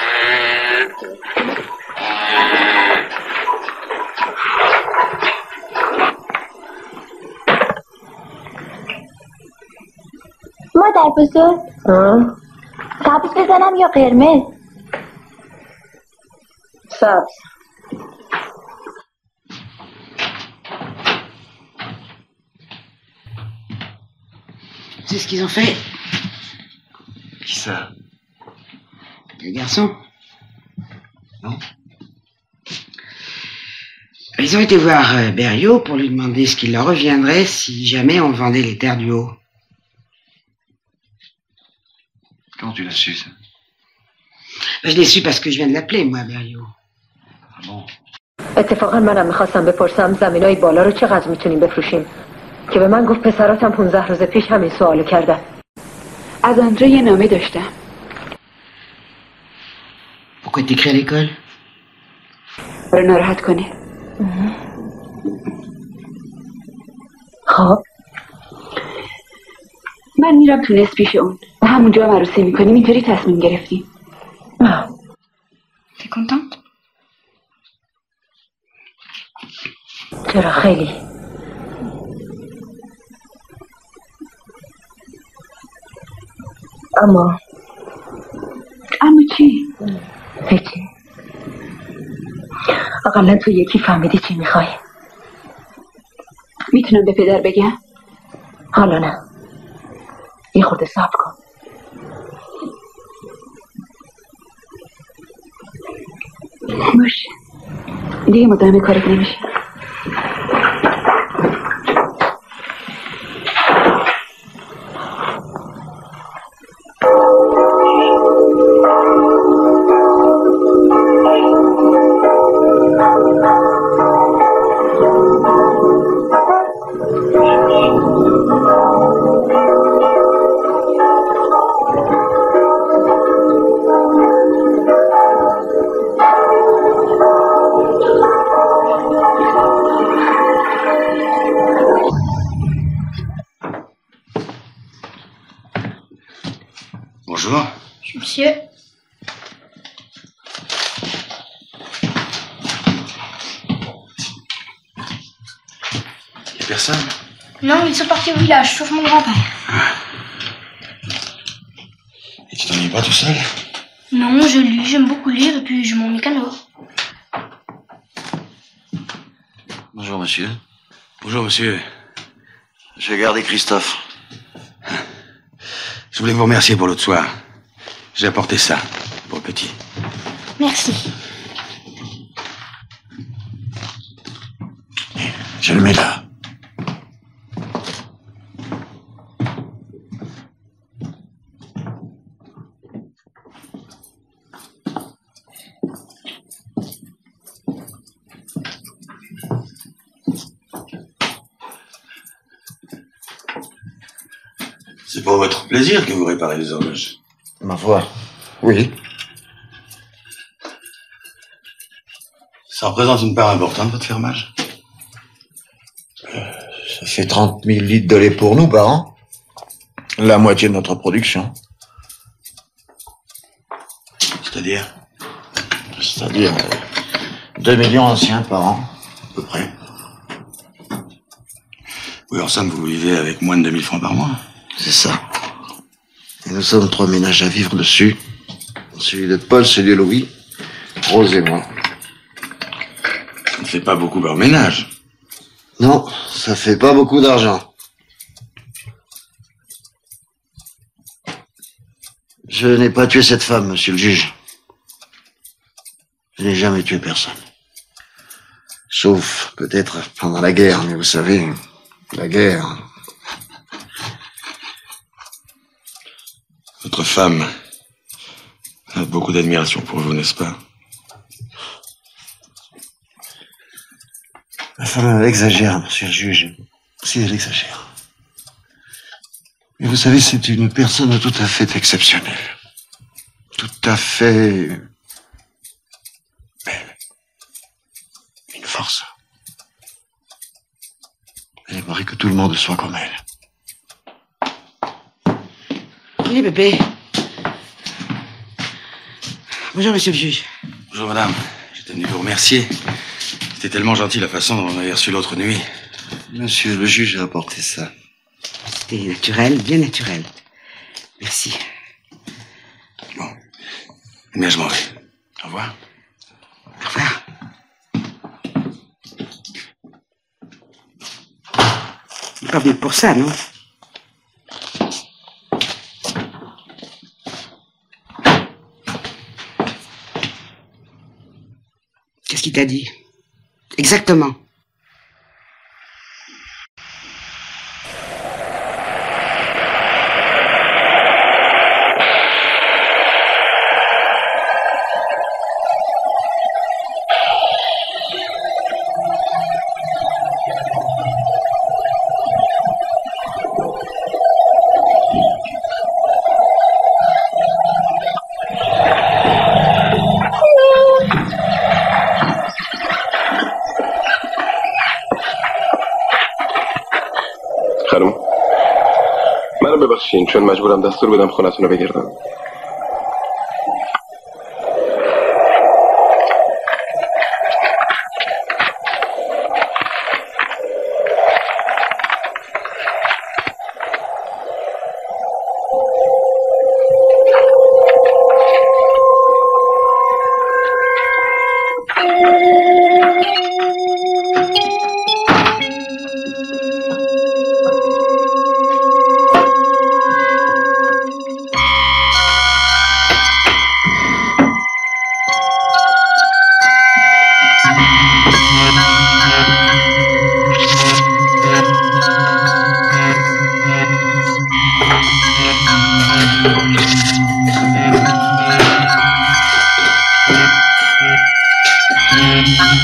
مادر بزرگ سبز بزنم یا قرمز؟ سبز. C'est ce qu'ils ont fait. Qui ça? Les garçons. Non. Ils ont été voir euh, Berriot pour lui demander ce qu'il leur reviendrait si jamais on vendait les terres du haut. Comment tu l'as su, ça? Ben, je l'ai su parce que je viens de l'appeler, moi, Berriot. Ah bon? اتفاقا منم میخواستم بپرسم زمینای بالا رو چقدر میتونیم بفروشیم، که به من گفت پسراتم پونزده روز پیش همین سوالو کردن. از آندره یه نامه داشتم. Pourquoi t'écris à l'école? رو ناراحت کنه. خب من میرم تونس پیش اون و همونجا هم عروسی میکنیم. اینطوری تصمیم گرفتیم. T'es contente? چرا خیلی. اما اما چی؟ هیچی. اقلا تو یکی فهمیدی چی میخوای. میتونم به پدر بگم؟ حالا نه، یه خورده صبر کن. باشه دیگه مدام کارت نمیشه. Personne? Non, ils sont partis au village, sauf mon grand-père. Et tu t'ennuies pas tout seul? Non, je lis, j'aime beaucoup lire et puis je m'ennuie qu'à l'eau. Bonjour, monsieur. Bonjour, monsieur. J'ai gardé Christophe. Je voulais vous remercier pour l'autre soir. J'ai apporté ça pour le petit. Merci. Je le mets là. C'est pour votre plaisir que vous réparez les horloges. Ma foi, oui. Ça représente une part importante, votre fermage? Ça fait trente mille litres de lait pour nous par an. La moitié de notre production. C'est-à-dire? C'est-à-dire euh, deux millions anciens par an, à peu près. Oui, en somme, vous vivez avec moins de deux mille francs par mois. C'est ça. Et nous sommes trois ménages à vivre dessus. Celui de Paul, celui de Louis, Rose et moi. Ça ne fait pas beaucoup par ménage. Non, ça fait pas beaucoup d'argent. Je n'ai pas tué cette femme, monsieur le juge. Je n'ai jamais tué personne. Sauf, peut-être, pendant la guerre, mais vous savez, la guerre... Votre femme a beaucoup d'admiration pour vous, n'est-ce pas? Ma femme exagère, monsieur le juge. Si elle exagère. Mais vous savez, c'est une personne tout à fait exceptionnelle. Tout à fait... belle. Une force. Elle aimerait que tout le monde soit comme elle. Oui, bébé. Bonjour, monsieur le juge. Bonjour, madame. J'étais venu vous remercier. C'était tellement gentil la façon dont on avait reçu l'autre nuit. Monsieur le juge a apporté ça. C'était naturel, bien naturel. Merci. Bon. Eh bien, je m'en vais. Au revoir. Au revoir. Il n'est pas venu pour ça, non? Qu'est-ce qu'il t'a dit? Exactement. ببخشین چون مجبورم دستور بدم خونتون رو بگردم. Thank you.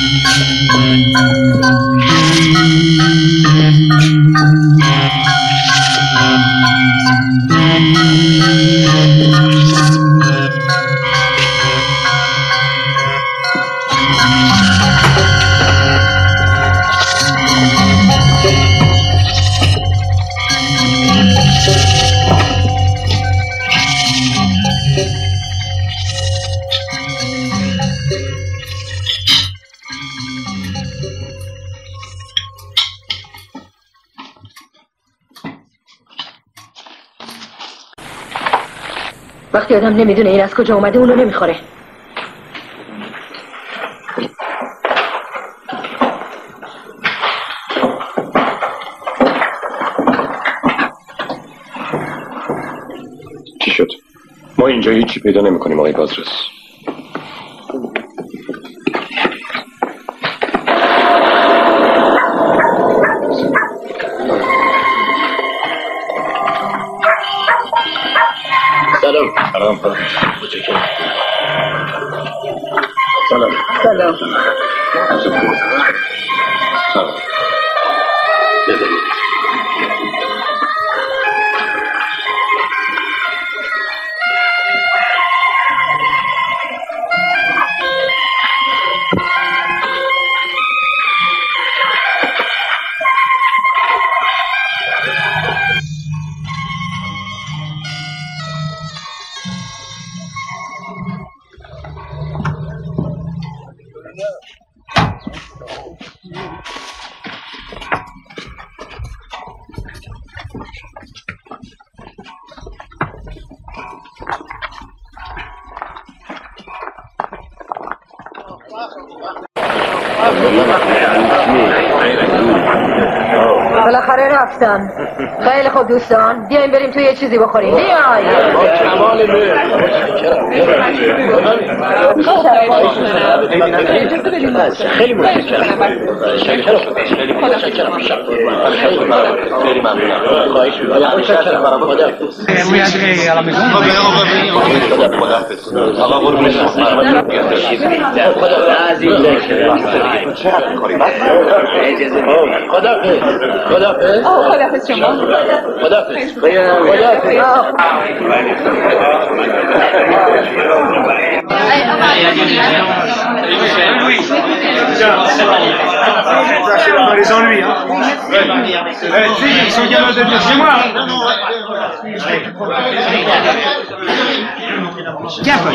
وقتی آدم نمیدونه این از کجا اومده اونو نمیخوره. چی شد؟ ما اینجا هیچی پیدا نمی کنیم آقای بازرس. سلام. سلام. سلام. سلام. سلام. بالاخره رفتن. خیلی خوب دوستان، بیاین بریم توی یه چیزی بخوریم. بیاین. خیلی متشکرم. خیلی ممنونم. خواهش می‌کنم. متشکرم. خداحافظ. خداحافظ. خداحافظ شما. خداحافظ. خداحافظ. Dans les ennuis, hein. Eh, tu sais, ils sont capables de venir chez moi. Tiens, Paul.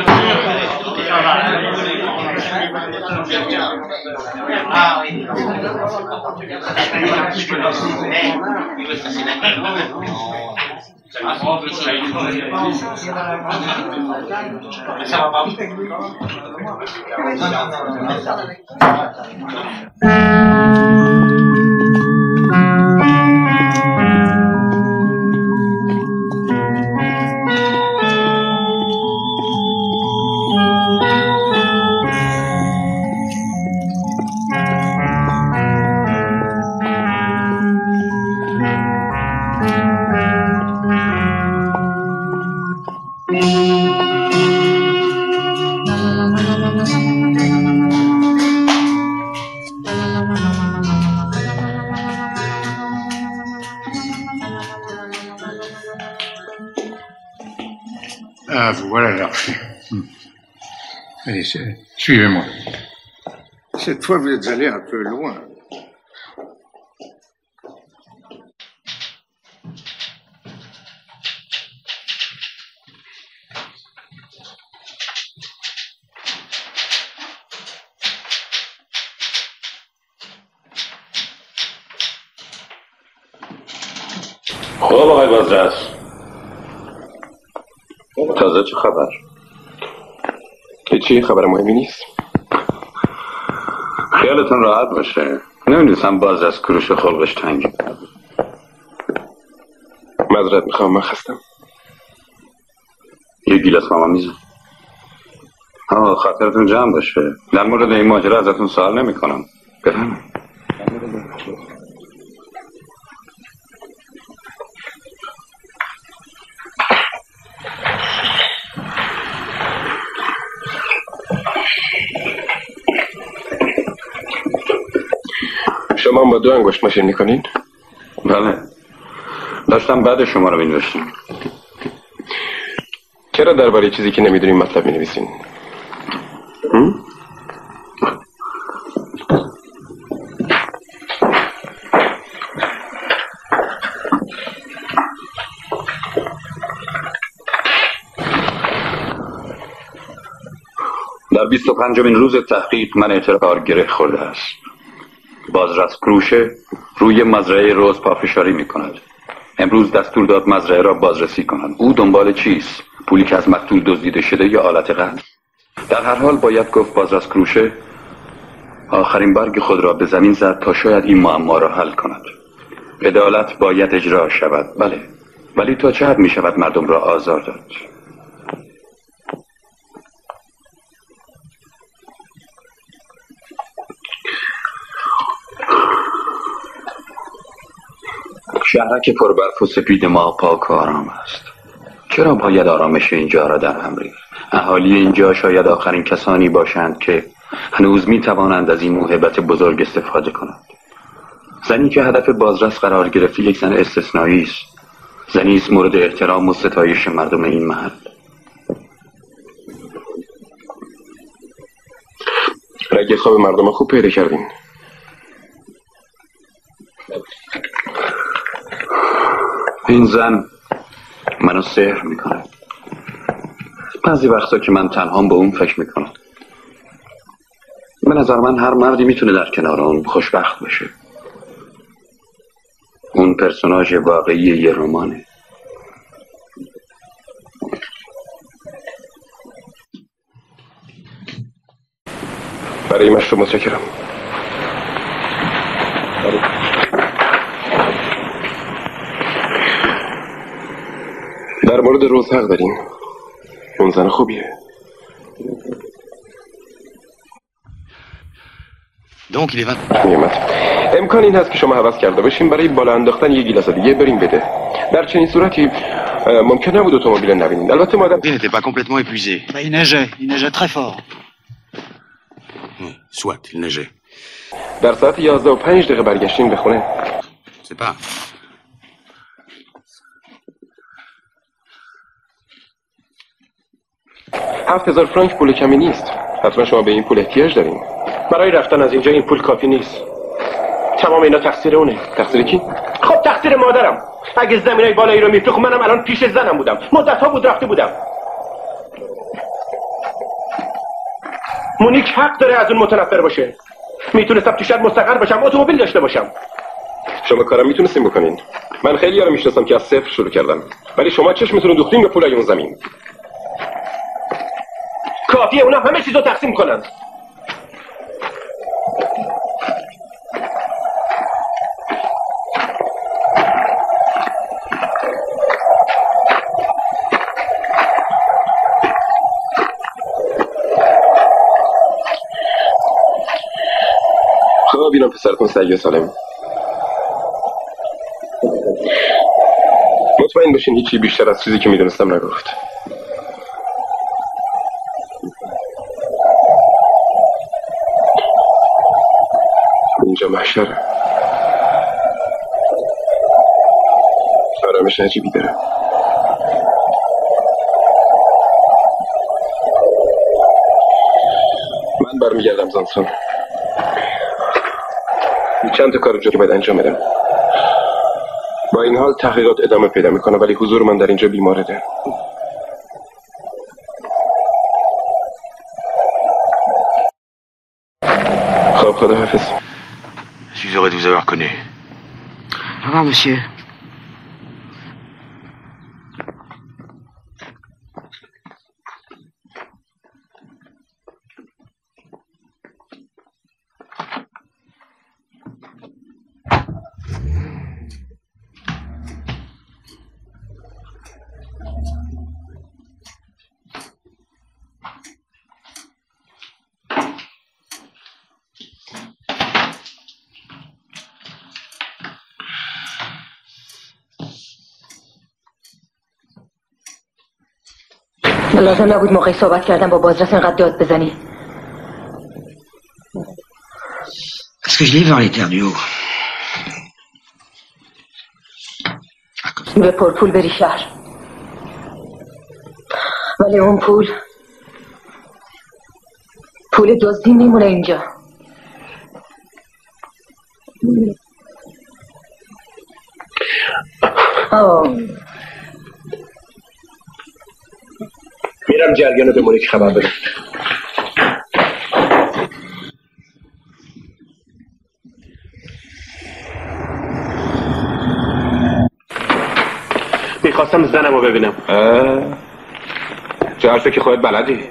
Ah oui. Ah, voilà l'archer. Allez, suivez-moi. Cette fois, vous êtes allé un peu loin. خب آقای بازرس، تازه چه خبر؟ هیچی، خبر مهمی نیست. خیالتون راحت باشه، نمیدونستم بازرس کروش خلقش تنگی. معذرت میخوام، من خستم. یه گیلاس ماما میزن. آه خاطرتون جمع باشه، در مورد این ماجرا ازتون سوال نمی کنم. بفرمایید. شما هم با دو انگشت ماشین میکنین؟ بله، داشتم بعد شما رو بینوشتم. چرا درباره چیزی که نمیدونیم مطلب مینویسین؟ در بیست و پنجمین روز تحقیق من اعتراف گره خورده است. بازرس کروشه روی مزرعه روز پافشاری می کند. امروز دستور داد مزرعه را بازرسی کنند. او دنبال چیست؟ پولی که از مقتول دزدیده شده یا آلت قتل؟ در هر حال باید گفت بازرس کروشه آخرین برگ خود را به زمین زد تا شاید این معما را حل کند. عدالت باید اجرا شود، بله، ولی تا چه حد می شود مردم را آزار داد؟ شهرک پربرف و سپید ما پاک و آرام است. چرا باید آرامش اینجا را در هم ریخت؟ اهالی اینجا شاید آخرین کسانی باشند که هنوز می توانند از این موهبت بزرگ استفاده کنند. زنی که هدف بازرس قرار گرفته یک زن استثنایی است. زنی است مورد احترام و ستایش مردم این محل. رگ خواب مردم خوب پیدا کردیم. این زن منو سحر میکنه. بعضی وقتا که من تنهام به اون فکر میکنم. به نظر من هر مردی میتونه در کنار اون خوشبخت باشه. اون پرسوناژ واقعی یه رمانه. برای مشروب متشکرم. در مورد روز حق دارین. اون زن خوبیه. Donc il est vingt. نیامد. امکان این هست که شما حوض کرده باشیم برای بالا انداختن یک گیلاس دیگه بریم بده. در چنین صورتی ممکن نبود اتومبیل نبینید. البته مادام Il n'était pas complètement épuisé. Bah, il neigeait, il neigeait très fort. Soit, il neigeait. در ساعت یازده و پنج دقیقه برگشتیم به خونه. C'est pas. هفت هزار فرانک پول کمی نیست. حتما شما به این پول احتیاج دارین. برای رفتن از اینجا این پول کافی نیست. تمام اینا تقصیر اونه. تقصیر کی؟ خب تقصیر مادرم. اگه زمینای بالایی رو میفروخت منم الان پیش زنم بودم. مدت ها بود رفته بودم. مونیک حق داره از اون متنفر باشه. میتونستم تو شهر مستقر باشم، اتومبیل داشته باشم. شما کارم میتونستین بکنین. من خیلی ها رو میشناسم که از صفر شروع کردم. ولی شما چشمتون رو دوختین به پولای اون زمین. کافیه اونم همه چیزو تقسیم کنن. خب بینم پسرتون سعی و سالم. مطمئن باشین هیچی بیشتر از چیزی که میدونستم نگفت. اینجا محشره. آرامش عجیبی داره. من برمیگردم زانسون. چند تا کار جوری باید انجام بدم. با این حال تحقیقات ادامه پیدا میکنه ولی حضور من در اینجا بیمارده. خب خدا حافظ. Je suis heureux de vous avoir connu. Au revoir, monsieur. لازم نبود موقعی صحبت کردن با بازرس اینقدر داد بزنی. Parce que je l'ai vu en les terres du haut. به پرپول بری شهر. ولی اون پول پول دزدی میمونه اینجا. آه. میرم جریانو به مونیک خبر بدم. میخواستم زنم رو ببینم. چه حرفی که خودت بلدی؟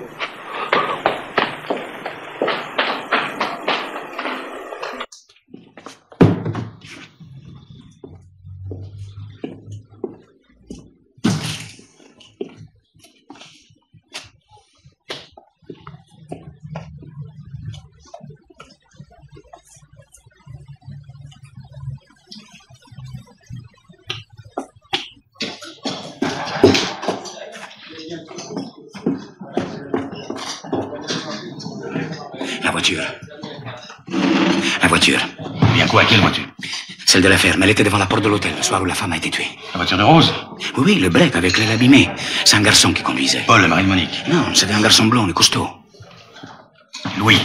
La voiture. La voiture. Bien quoi, quelle voiture? Celle de la ferme. Elle était devant la porte de l'hôtel le soir où la femme a été tuée. La voiture de Rose? Oui, oui, le break avec l'aile abîmée. C'est un garçon qui conduisait. Paul, le mari de Monique? Non, c'était un garçon blond et costaud. Louis.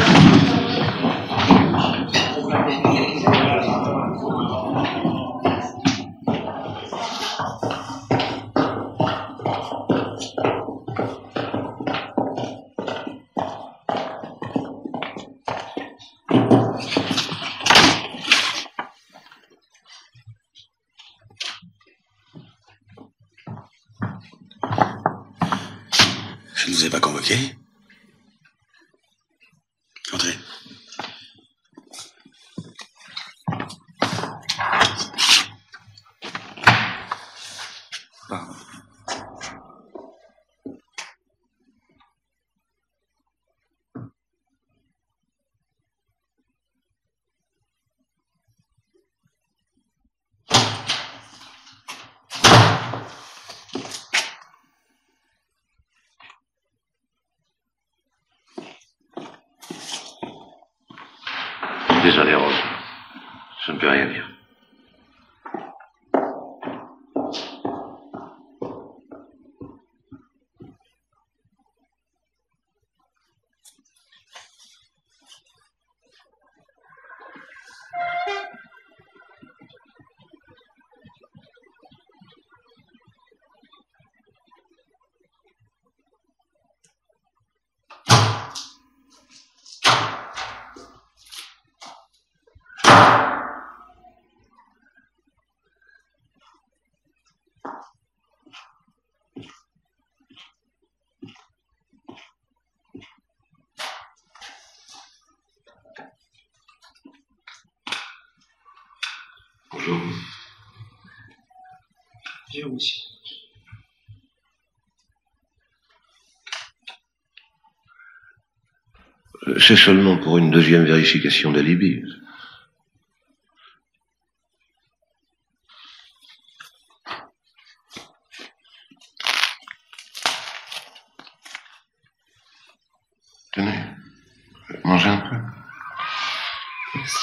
Je ne vous ai pas convoqué. Entrez. Pardon. Désolé, Rose. Je ne peux rien dire. Bonjour. Viens aussi. C'est seulement pour une deuxième vérification d'alibi. Tenez, mangez un peu. Merci.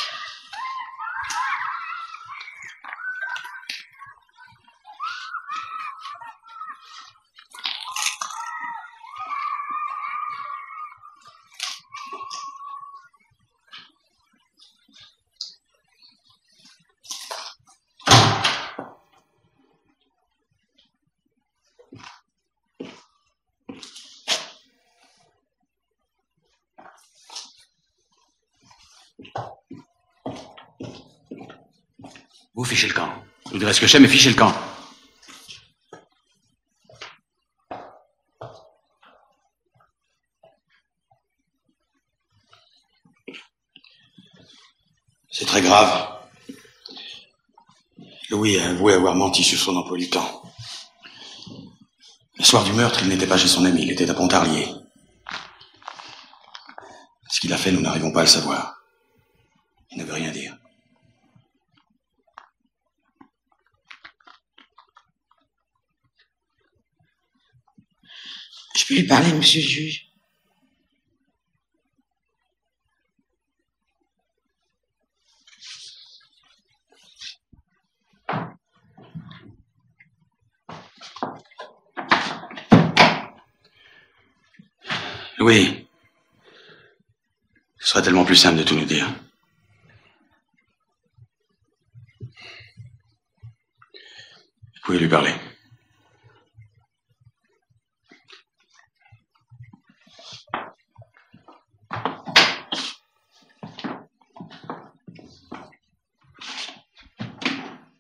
Vous fichez le camp. Je vous dirai ce que je sais, mais fichez le camp. C'est très grave. Louis a avoué avoir menti sur son emploi du temps. Le soir du meurtre, il n'était pas chez son ami, il était à Pontarlier. Ce qu'il a fait, nous n'arrivons pas à le savoir. Il ne veut rien dire. Je peux lui parler, monsieur le juge? Louis, ce serait tellement plus simple de tout nous dire. Vous pouvez lui parler.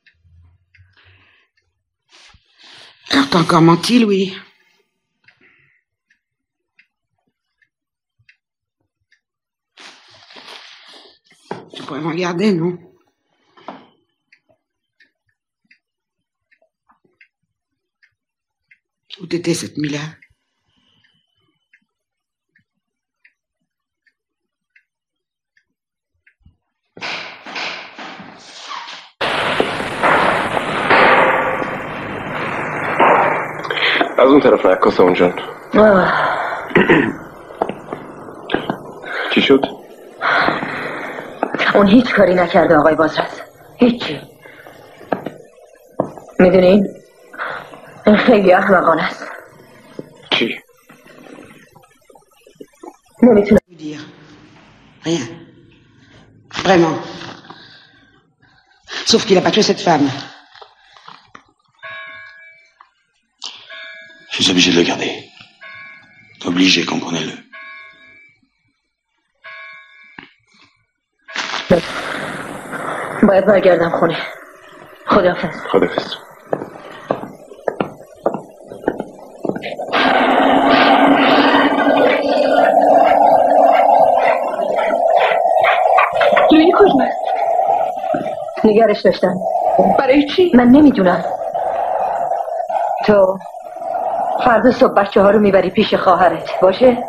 Alors t'as encore menti, Louis? pourrais me regarder, non? Où t'étais cette nuit-là? از اون طرف عکاس اونجان. چی شد؟ اون هیچ کاری نکرده آقای بازرس. هیچی. میدونین؟ این خیلی احمقانه است. چی؟ نمیتونم dire. Rien. Vraiment. Sauf qu'il a pas tué cette femme. Je suis obligé de le garder. Obligé, comprenez-le. باید برگردم خونه. خداحافظ. خداحافظ. لویی کجاست؟ نگرش داشتم. برای چی؟ من نمیدونم. تو فردا صبح بچه ها رو میبری پیش خواهرت باشه؟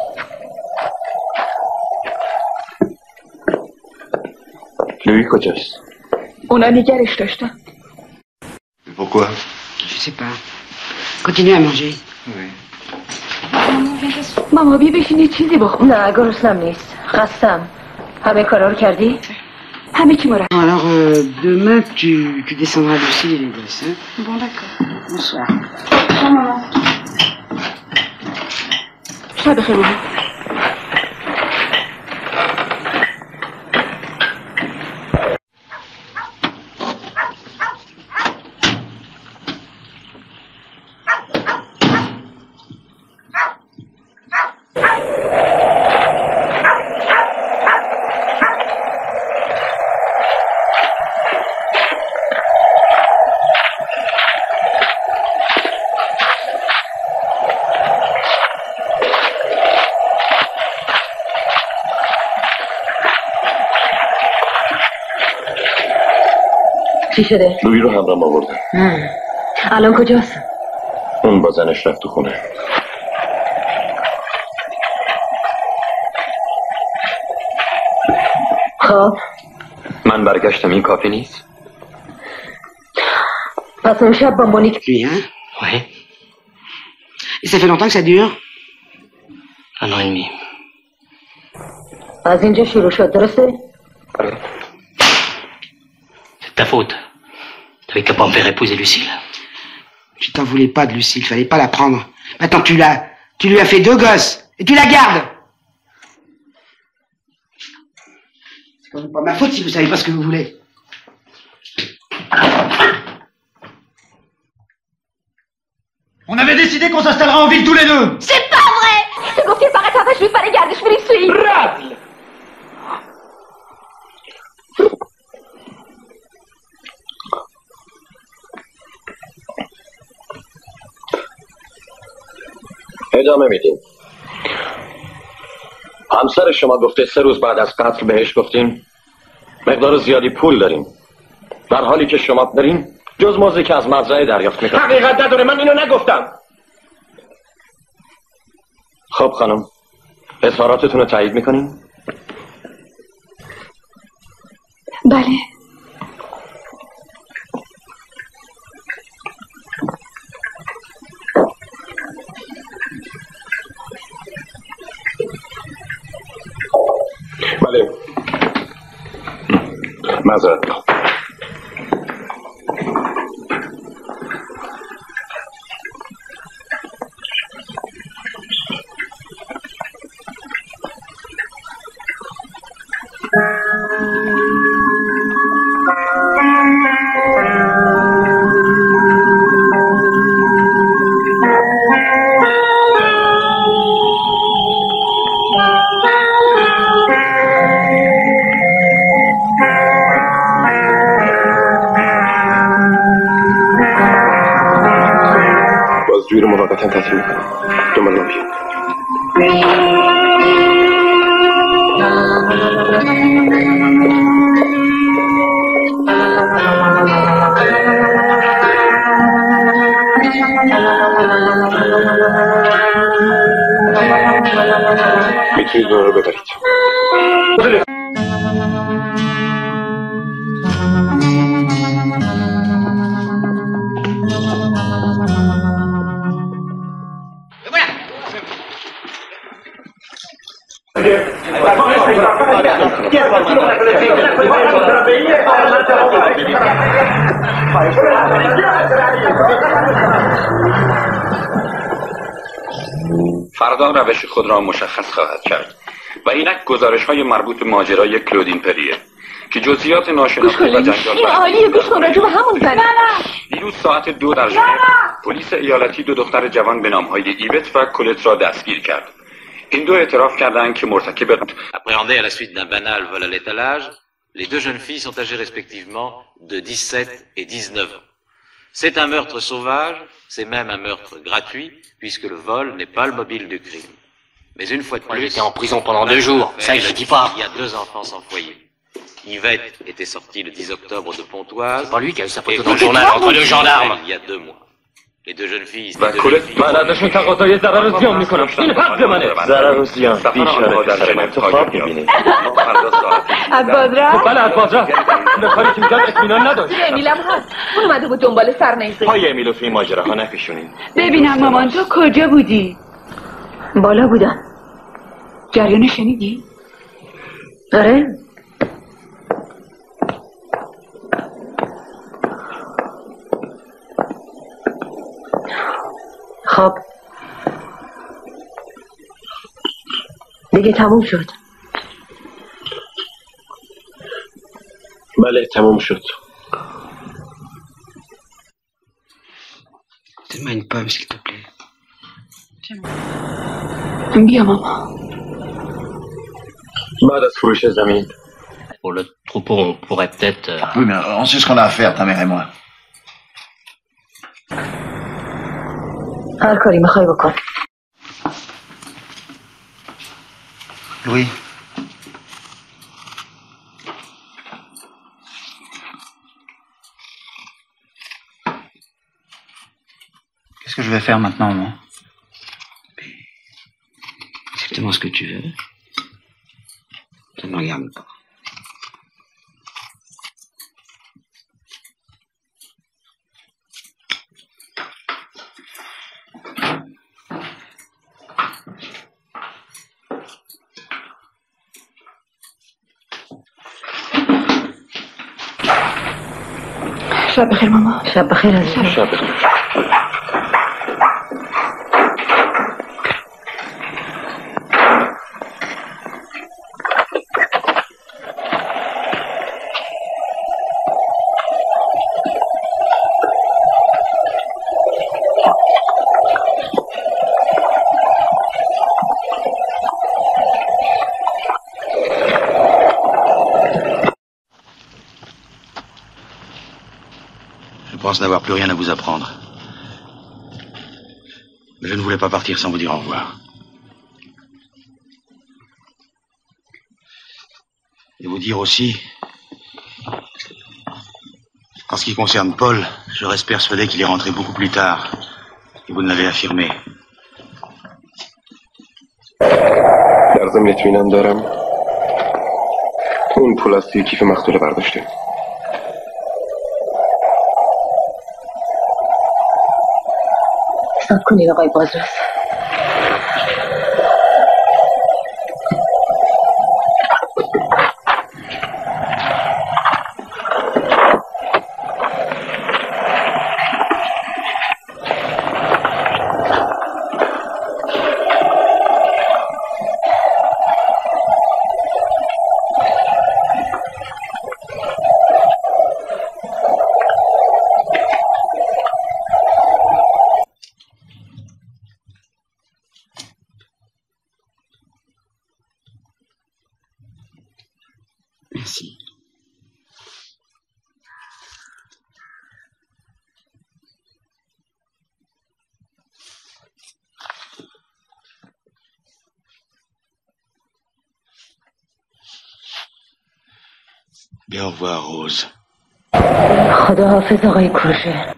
لویی کجاست؟ اونا نگرش داشتن. Pourquoi? Je sais pas. Continue à manger. Oui. ماما بیا بشین یه چیزی بخور. نه گرسنم نیست. خستم. همه کارا رو کردی؟ همه چی مرا. Alors euh, demain tu tu descendras Lucie et les gosses. Hein? Bon, d'accord. Bonsoir. Ciao, maman. شب بخیر مامان. چی شده؟ لویی رو همراهم آورده. الان کجاست؟ اون با زنش رفت تو خونه. خب من برگشتم این کافی نیست؟ پس اون شب با مونیک Lui, hein? Ouais. Et ça fait longtemps que ça dure? Un an et demi. از اینجا شروع شد درسته؟ C'est ta faute. T'avais qu'à pas me faire épouser Lucille. Tu t'en voulais pas de Lucie, il fallait pas la prendre. Maintenant tu l'as. Tu lui as fait deux gosses. Et tu la gardes. C'est pas ma faute si vous savez pas ce que vous voulez. On avait décidé qu'on s'installera en ville tous les deux. C'est pas vrai. تو گفتی فقط هفتش روز برای گردش بریم سوئیس. رادل. ادامه میدیم. همسر شما گفته سه روز بعد از قتل بهش گفتیم مقدار زیادی پول داریم، در حالی که شما دارین جز موزی که از مزرعه دریافت میکنیم. حقیقت نداره، من اینو نگفتم. خب خانم، اظهاراتتون رو تایید میکنین؟ بله. بله. معذرت. بازجویی رو موقتا تعطیل میکنم. دنبال ما بیاد. میتونید اون رو ببرید. فردا روش خود را مشخص خواهد کرد و اینک گزارش های مربوط به ماجرای کلودین پریه که جزئیات ناشناخته و جنجال این عالیه. گوش کن راجع به همون زنه. دیروز ساعت دو در ژنو پلیس ایالتی دو دختر جوان به نامهای ایوت و کلت را دستگیر کرد. این دو اعتراف کردند که مرتکب Appréhendées à la suite d'un banal vol à l'étalage, les deux jeunes filles sont âgées respectivement de dix-sept et dix-neuf ans. C'est un meurtre sauvage, c'est même un meurtre gratuit, puisque le vol n'est pas le mobile du crime. Mais une fois de plus... J'étais en prison pendant deux jours, ça il ne dit pas. Il y a deux enfants sans foyer. Yvette était sortie le dix octobre de Pontoise. C'est pas lui qui a eu sa photo dans le journal entre deux gendarmes. Il y a deux mois. Les deux jeunes filles... و کلت من ازشون تقاضای ضرر و زیان میکنم. این حق منه. ضرر و زیان بیچاره در من تو خواب میبینی. از بادرا؟ بله از بادرا. به کاری که میگن اطمینان نداشت. امیلم هست. اون اومده بود دنبال سرنیزه. پای امیلو توی ماجراها نکشونین. ببینم مامان تو کجا بودی؟ بالا بودم. جریان شنیدی؟ آره. خب دیگه تموم شد. بله تموم شد. Donne-moi une pomme, s'il te plaît. بیا ماما. بعد از فروش زمین. Pour le troupeau, on pourrait peut-être... euh, Oui, mais on sait ce qu'on a à faire, ta mère et moi. هر کاری میخوای بکن. Louis. Qu'est-ce que je vais faire maintenant, moi? Exactement ce que tu veux. Ça ne me regarde pas. شب بخیر ماما. شب بخیر عزیزم. شب بخیر. Je pense n'avoir plus rien à vous apprendre. Mais je ne voulais pas partir sans vous dire au revoir. Et vous dire aussi, en ce qui concerne Paul, je reste persuadé qu'il est rentré beaucoup plus tard que vous ne l'avez affirmé. در ضمن اطمینان دارم اون پول از توی کیف مقتول برداشته. صبر کنید آقای بازرس. Merci. Bien, au revoir, Rose. خدا حافظ آقای کوروشه.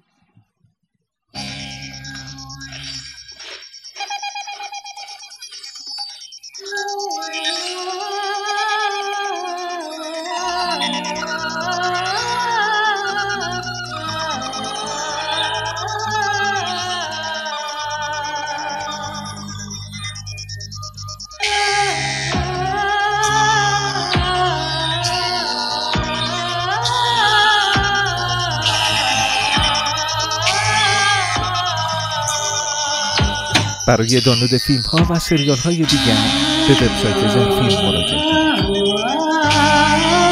برای دانلود فیلم ها و سریال های دیگر به وبسایت زنفیلم مراجعه کنید.